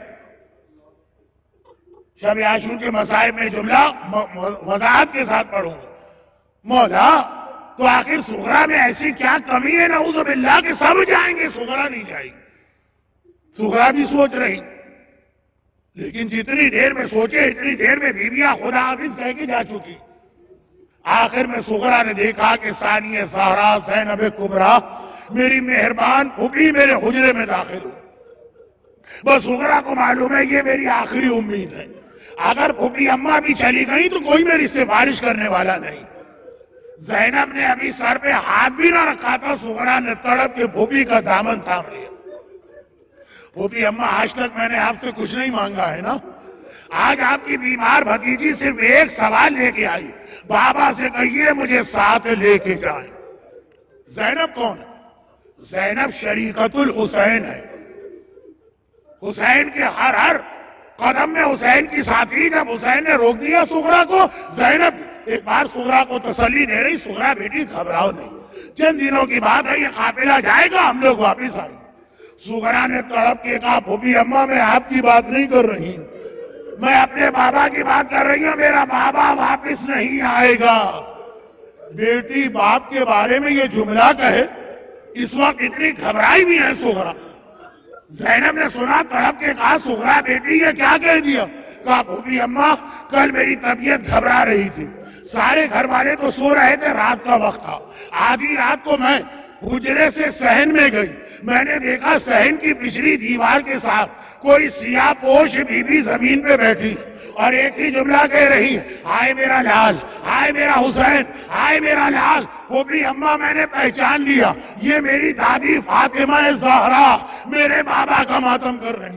شب عاشور کے مصائب میں جملہ وضاحت کے ساتھ پڑھوں، مولا تو آخر سغرا میں ایسی کیا کمی ہے نعوذ باللہ کہ سب جائیں گے سغرا نہیں جائے گی؟ سغرا بھی سوچ رہی، لیکن جتنی دیر میں سوچے اتنی دیر میں بیویاں خدا حافظ کہہ کے جا چکی۔ آخر میں سغرا نے دیکھا کہ ثانیہ زہرا زینب کبریٰ میری مہربان پھوپھی میرے حجرے میں داخل ہو۔ بس سغرا کو معلوم ہے یہ میری آخری امید ہے، اگر پھوپھی اماں بھی چلی گئی تو کوئی میری سفارش کرنے والا نہیں۔ زینب نے ابھی سر پہ ہاتھ بھی نہ رکھا تھا، سغرا نے تڑپ کے پھوپھی کا دامن تھام لیا۔ پھوپھی اماں آج تک میں نے آپ سے کچھ نہیں مانگا ہے نا، آج آپ کی بیمار بھتیجی صرف ایک سوال لے کے آئی، بابا سے کہیے مجھے ساتھ لے کے جائیں۔ زینب کون ہے؟ زینب شریکت الحسین ہے، حسین کے ہر ہر قدم میں حسین کی ساتھی۔ جب حسین نے روک دیا سغرا کو، زینب ایک بار سغرا کو تسلی دے رہی، سغرا بیٹی گھبراؤ نہیں، چند دنوں کی بات ہے، یہ قافلہ جائے گا، ہم لوگ واپس آئیں گے۔ سغرا نے تڑپ کے کہا پھوپھی اماں میں آپ کی بات نہیں کر رہی، میں اپنے بابا کی بات کر رہی ہوں، میرا بابا واپس نہیں آئے گا۔ بیٹی باپ کے بارے میں یہ جملہ کہے، اس وقت اتنی گھبرائی بھی ہے سغرا۔ زینب نے سنا، تڑپ کے کہا سغرا بیٹی یہ کیا کہہ دیا؟ کہا پھوپھی اماں کل میری طبیعت گھبرا رہی تھی، سارے گھر والے تو سو رہے تھے، رات کا وقت تھا، آدھی رات کو میں حجرے سے صحن میں گئی، میں نے دیکھا صحن کی پچھلی دیوار کے ساتھ کوئی سیاہ پوش بی بی زمین پہ بیٹھی اور ایک ہی جملہ کہہ رہی، ہائے میرا لال، ہائے میرا حسین، ہائے میرا لال۔ پھوپھی اماں میں نے پہچان لیا، یہ میری دادی فاطمہ زہرا میرے بابا کا ماتم کر رہی۔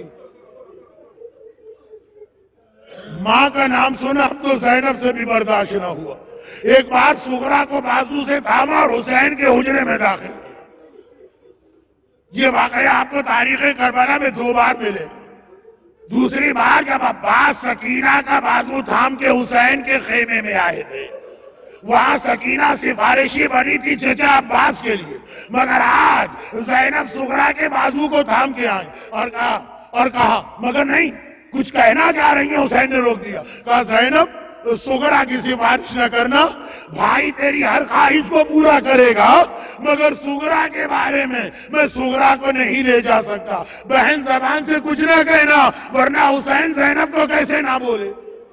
ماں کا نام سنا اب تو زینب سے بھی برداشت نہ ہوا، ایک بار سغرا کو بازو سے تھاما اور حسین کے حجرے میں داخل۔ یہ واقعہ آپ کو تاریخ کربلا میں دو بار ملے۔ دوسری بار جب عباس سکینہ کا بازو تھام کے حسین کے خیمے میں آئے تھے، وہاں سکینہ سفارشی بنی تھی چچا عباس کے لیے، مگر آج زینب سغرا کے بازو کو تھام کے آئی اور کہا اور کہا مگر نہیں کچھ کہنا چاہ رہی ہیں۔ حسین نے روک دیا، کہا زینب سغرا کی سفارش نہ کرنا، بھائی تیری ہر خواہش کو پورا کرے گا، مگر سغرا کے بارے میں میں سغرا کو نہیں لے جا سکتا۔ بہن زبان سے کچھ نہ کہنا ورنہ حسین زینب کو کیسے نہ بولے۔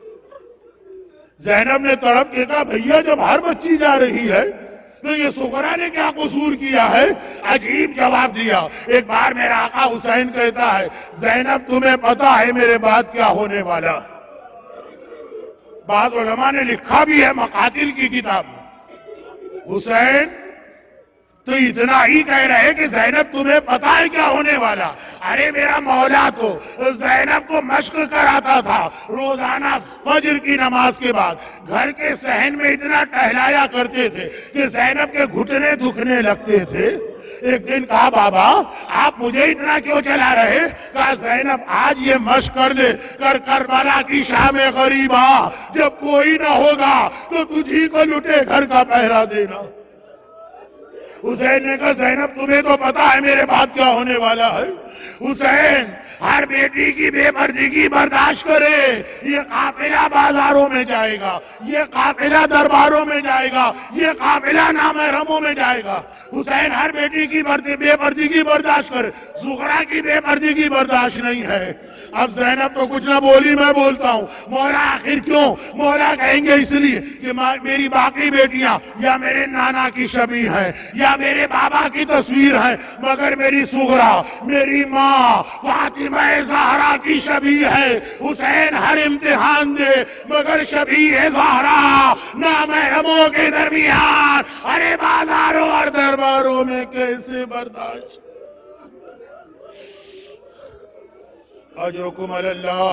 زینب نے تڑپ کے کہا بھیا جب ہر بچی جا رہی ہے تو یہ سغرا نے کیا قصور کیا ہے؟ عجیب جواب دیا۔ ایک بار میرا آقا حسین کہتا ہے زینب تمہیں پتا ہے میرے بعد کیا ہونے والا؟ بعض علماء نے لکھا بھی ہے مقاتل کی کتاب میں، حسین تو اتنا ہی کہہ رہے کہ زینب تمہیں پتا ہے کیا ہونے والا؟ ارے میرا مولا تو زینب کو مشق کراتا تھا روزانہ فجر کی نماز کے بعد، گھر کے صحن میں اتنا ٹہلایا کرتے تھے کہ زینب کے گھٹنے دکھنے لگتے تھے۔ ایک دن کہا بابا آپ مجھے اتنا کیوں چلا رہے؟ کہا زینب آج یہ مشق کر دے کر کربلا کی شام غریبا، جب کوئی نہ ہوگا تو تجھی کو لٹے گھر کا پہرا دینا۔ حسین نے کہا زینب تمہیں تو پتا ہے میرے بعد کیا ہونے والا ہے۔ حسین ہر بیٹی کی بے پردگی برداشت کرے، یہ قافلہ بازاروں میں جائے گا، یہ قافلہ درباروں میں جائے گا، یہ قافلہ نامحرموں میں جائے گا۔ حسین ہر بیٹی کی بے پردگی برداشت کرے، سغرا کی بے پردگی برداشت نہیں ہے۔ اب زینب تو کچھ نہ بولی، میں بولتا ہوں مولا آخر کیوں؟ مولا کہیں گے اس لیے کہ میری باقی بیٹیاں یا میرے نانا کی شبیہ ہیں یا میرے بابا کی تصویر ہے، مگر میری سغرا میری ماں فاطمہ زہرا کی شبیہ ہے۔ حسین ہر امتحان دے مگر شبیہ زہرا نامحرموں کے درمیان ارے بازاروں اور درباروں میں کیسے برداشت؟ اجرکم علی اللہ،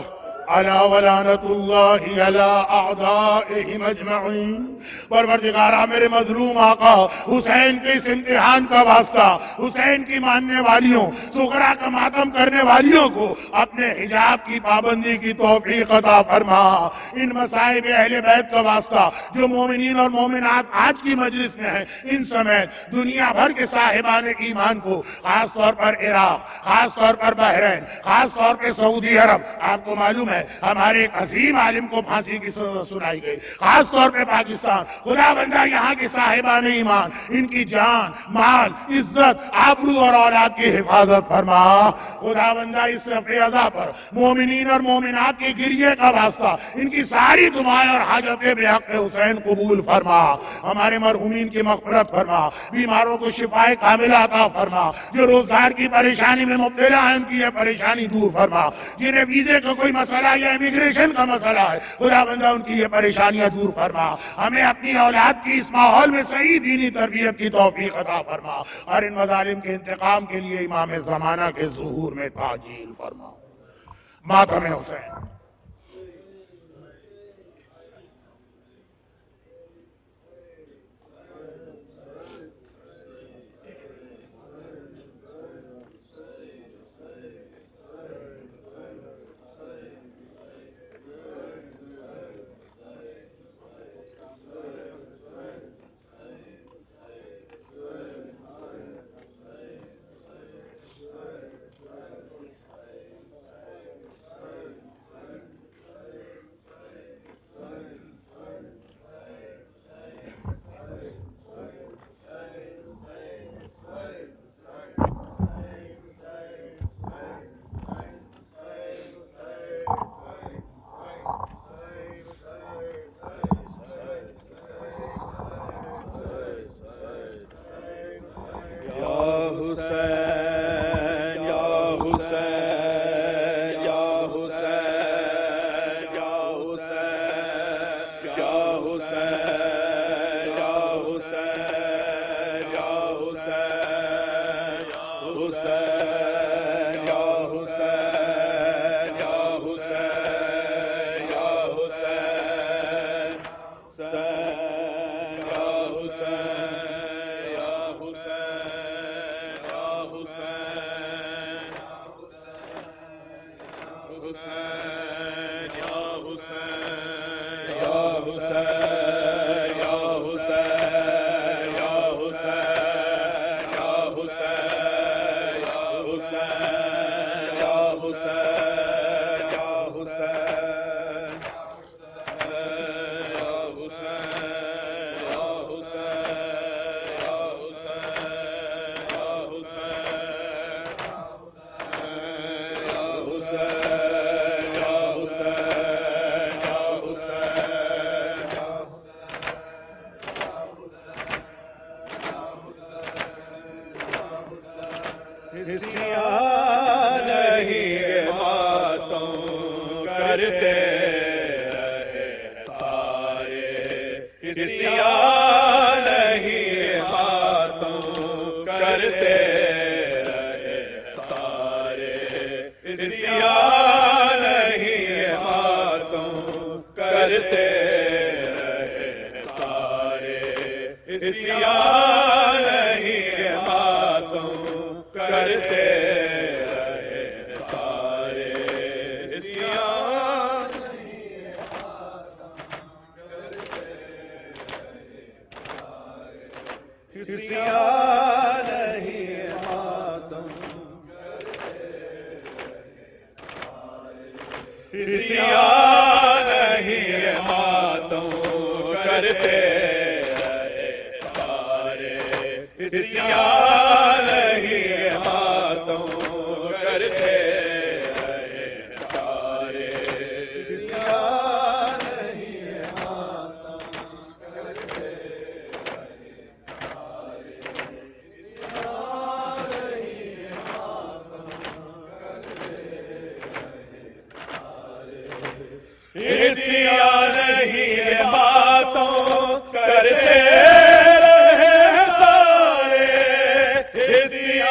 अला वलानतुल्लाहि अला अअदाइहिम अजमईन। परवरदिगारा मेरे मजलूम आका हुसैन के इस इम्तिहान का वास्ता हुसैन की मानने वालियों सुगरा का मातम करने वालियों को अपने हिजाब की पाबंदी की तौफीक अता फरमा। इन मसाइब अहले बैत का वास्ता जो मोमिनीन और मोमिनात आज की मजलिस में है, इन समेत दुनिया भर के साहिबान ईमान को, खास तौर पर इराक, खास तौर पर बहरैन, खास तौर पर सऊदी अरब, आपको मालूम है हमारे एक अजीम आलिम को फांसी की सुनाई गई, खास तौर पर पाकिस्तान, खुदा बंदा यहाँ के साहिबान ईमान, इनकी जान, माल, इज्जत, आबरू और औलाद की हिफाजत फरमा। खुदा बंदा इस रफ़े-अज़ा पर मोमिनीन और मोमिनात के गिरिए का वास्ता इनकी सारी दुआएं और हाजतें बेहक़ हुसैन कबूल फरमा। हमारे मरहूमीन की मग़फ़िरत फरमा, बीमारों को शिफाए कामिला अता फरमा, जो रोजगार की परेशानी में मुब्तला हैं उनकी यह परेशानी दूर फरमा, जिन्हें वीजे का कोई मसला या इमिग्रेशन का मसला है खुदा बंदा उनकी ये परेशानियां दूर फरमा। हमें अपनी औलाद की इस माहौल में सही दीनी तरबियत की तौफीक अता फरमा और इन मज़ालिम के इंतकाम के लिए इमाम ज़माना के ज़ुहूर में ताजील फरमा। मातम हुसैन।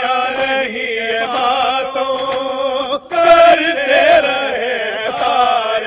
करते रहे सारे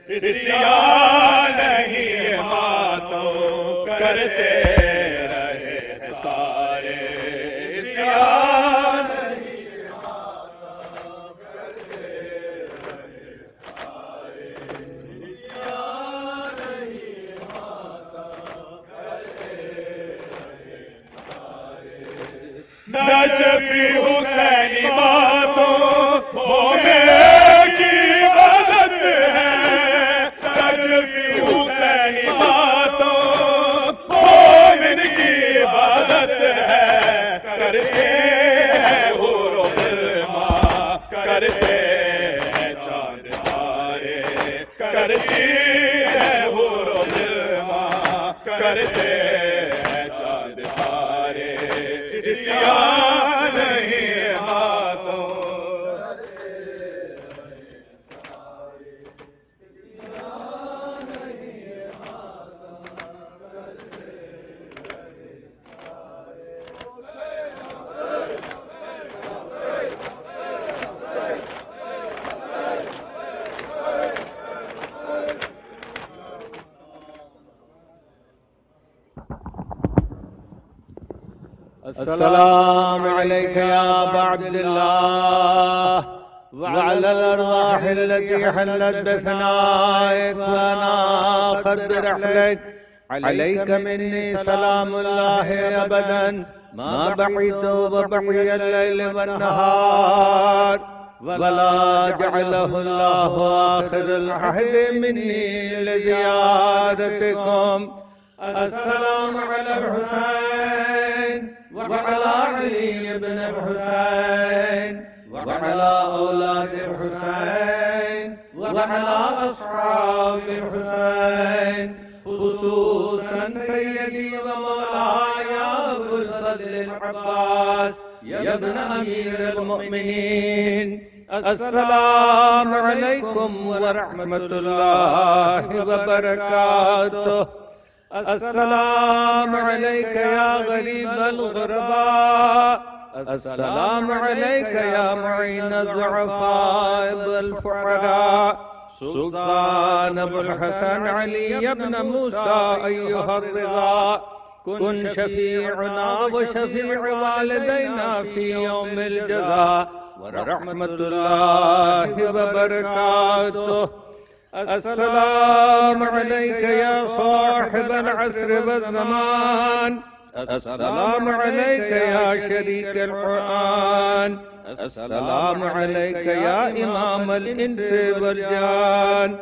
عصیان نہیں ماتوں کرتے رہے سارے، عصیان نہیں ماتوں کرتے رہے سارے، عصیان نہیں ماتوں کرتے رہے سارے، نجفی حسینی ماتوں ہونے کی عادت ہے، نجفی حسینی ماتوں مومن کی عبادت ہے، کرتے ہیں حور و غلما، کرتے ہیں چاند تارے، کرتی ہے حور و غلما، کرتے ہیں چاند تارے، عصیان نہیں ماتوں السلام عليك يا أبا عبد الله وعلى الأرواح التي حلت بثنائك وأنا أقدر رحلك، عليك مني سلام الله أبدا ما بقيت وبقي الليل والنهار، ولا جعله الله آخر العهد مني لزيارتكم. السلام على الحسين وعلى علي بن الحسين وعلى أولاد الحسين وعلى أصحاب الحسين، خصوصا سيدي ومولاي أبو الفضل العباس يا ابن أمير المؤمنين. السلام عليكم ورحمة الله وبركاته. السلام عليك يا غريب الغرباء، السلام عليك يا معين الضعفاء والفقراء، سلطان أبو الحسن علي بن موسى أيها الرضا، كن شفيعنا وشفيع والدينا في يوم الجزاء ورحمة الله وبركاته. السلام عليك يا صاحب العصر والزمان، السلام عليك يا شريك القرآن، السلام عليك يا إمام الإنس والجان.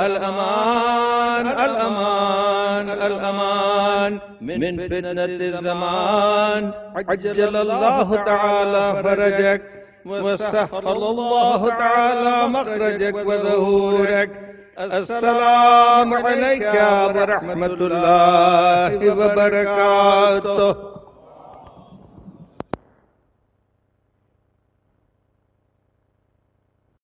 الأمان الأمان الأمان من فتنة الزمان، عجل الله تعالى فرجك وسهل الله تعالى مخرجك وظهورك. السلام عليك ورحمة الله وبركاته.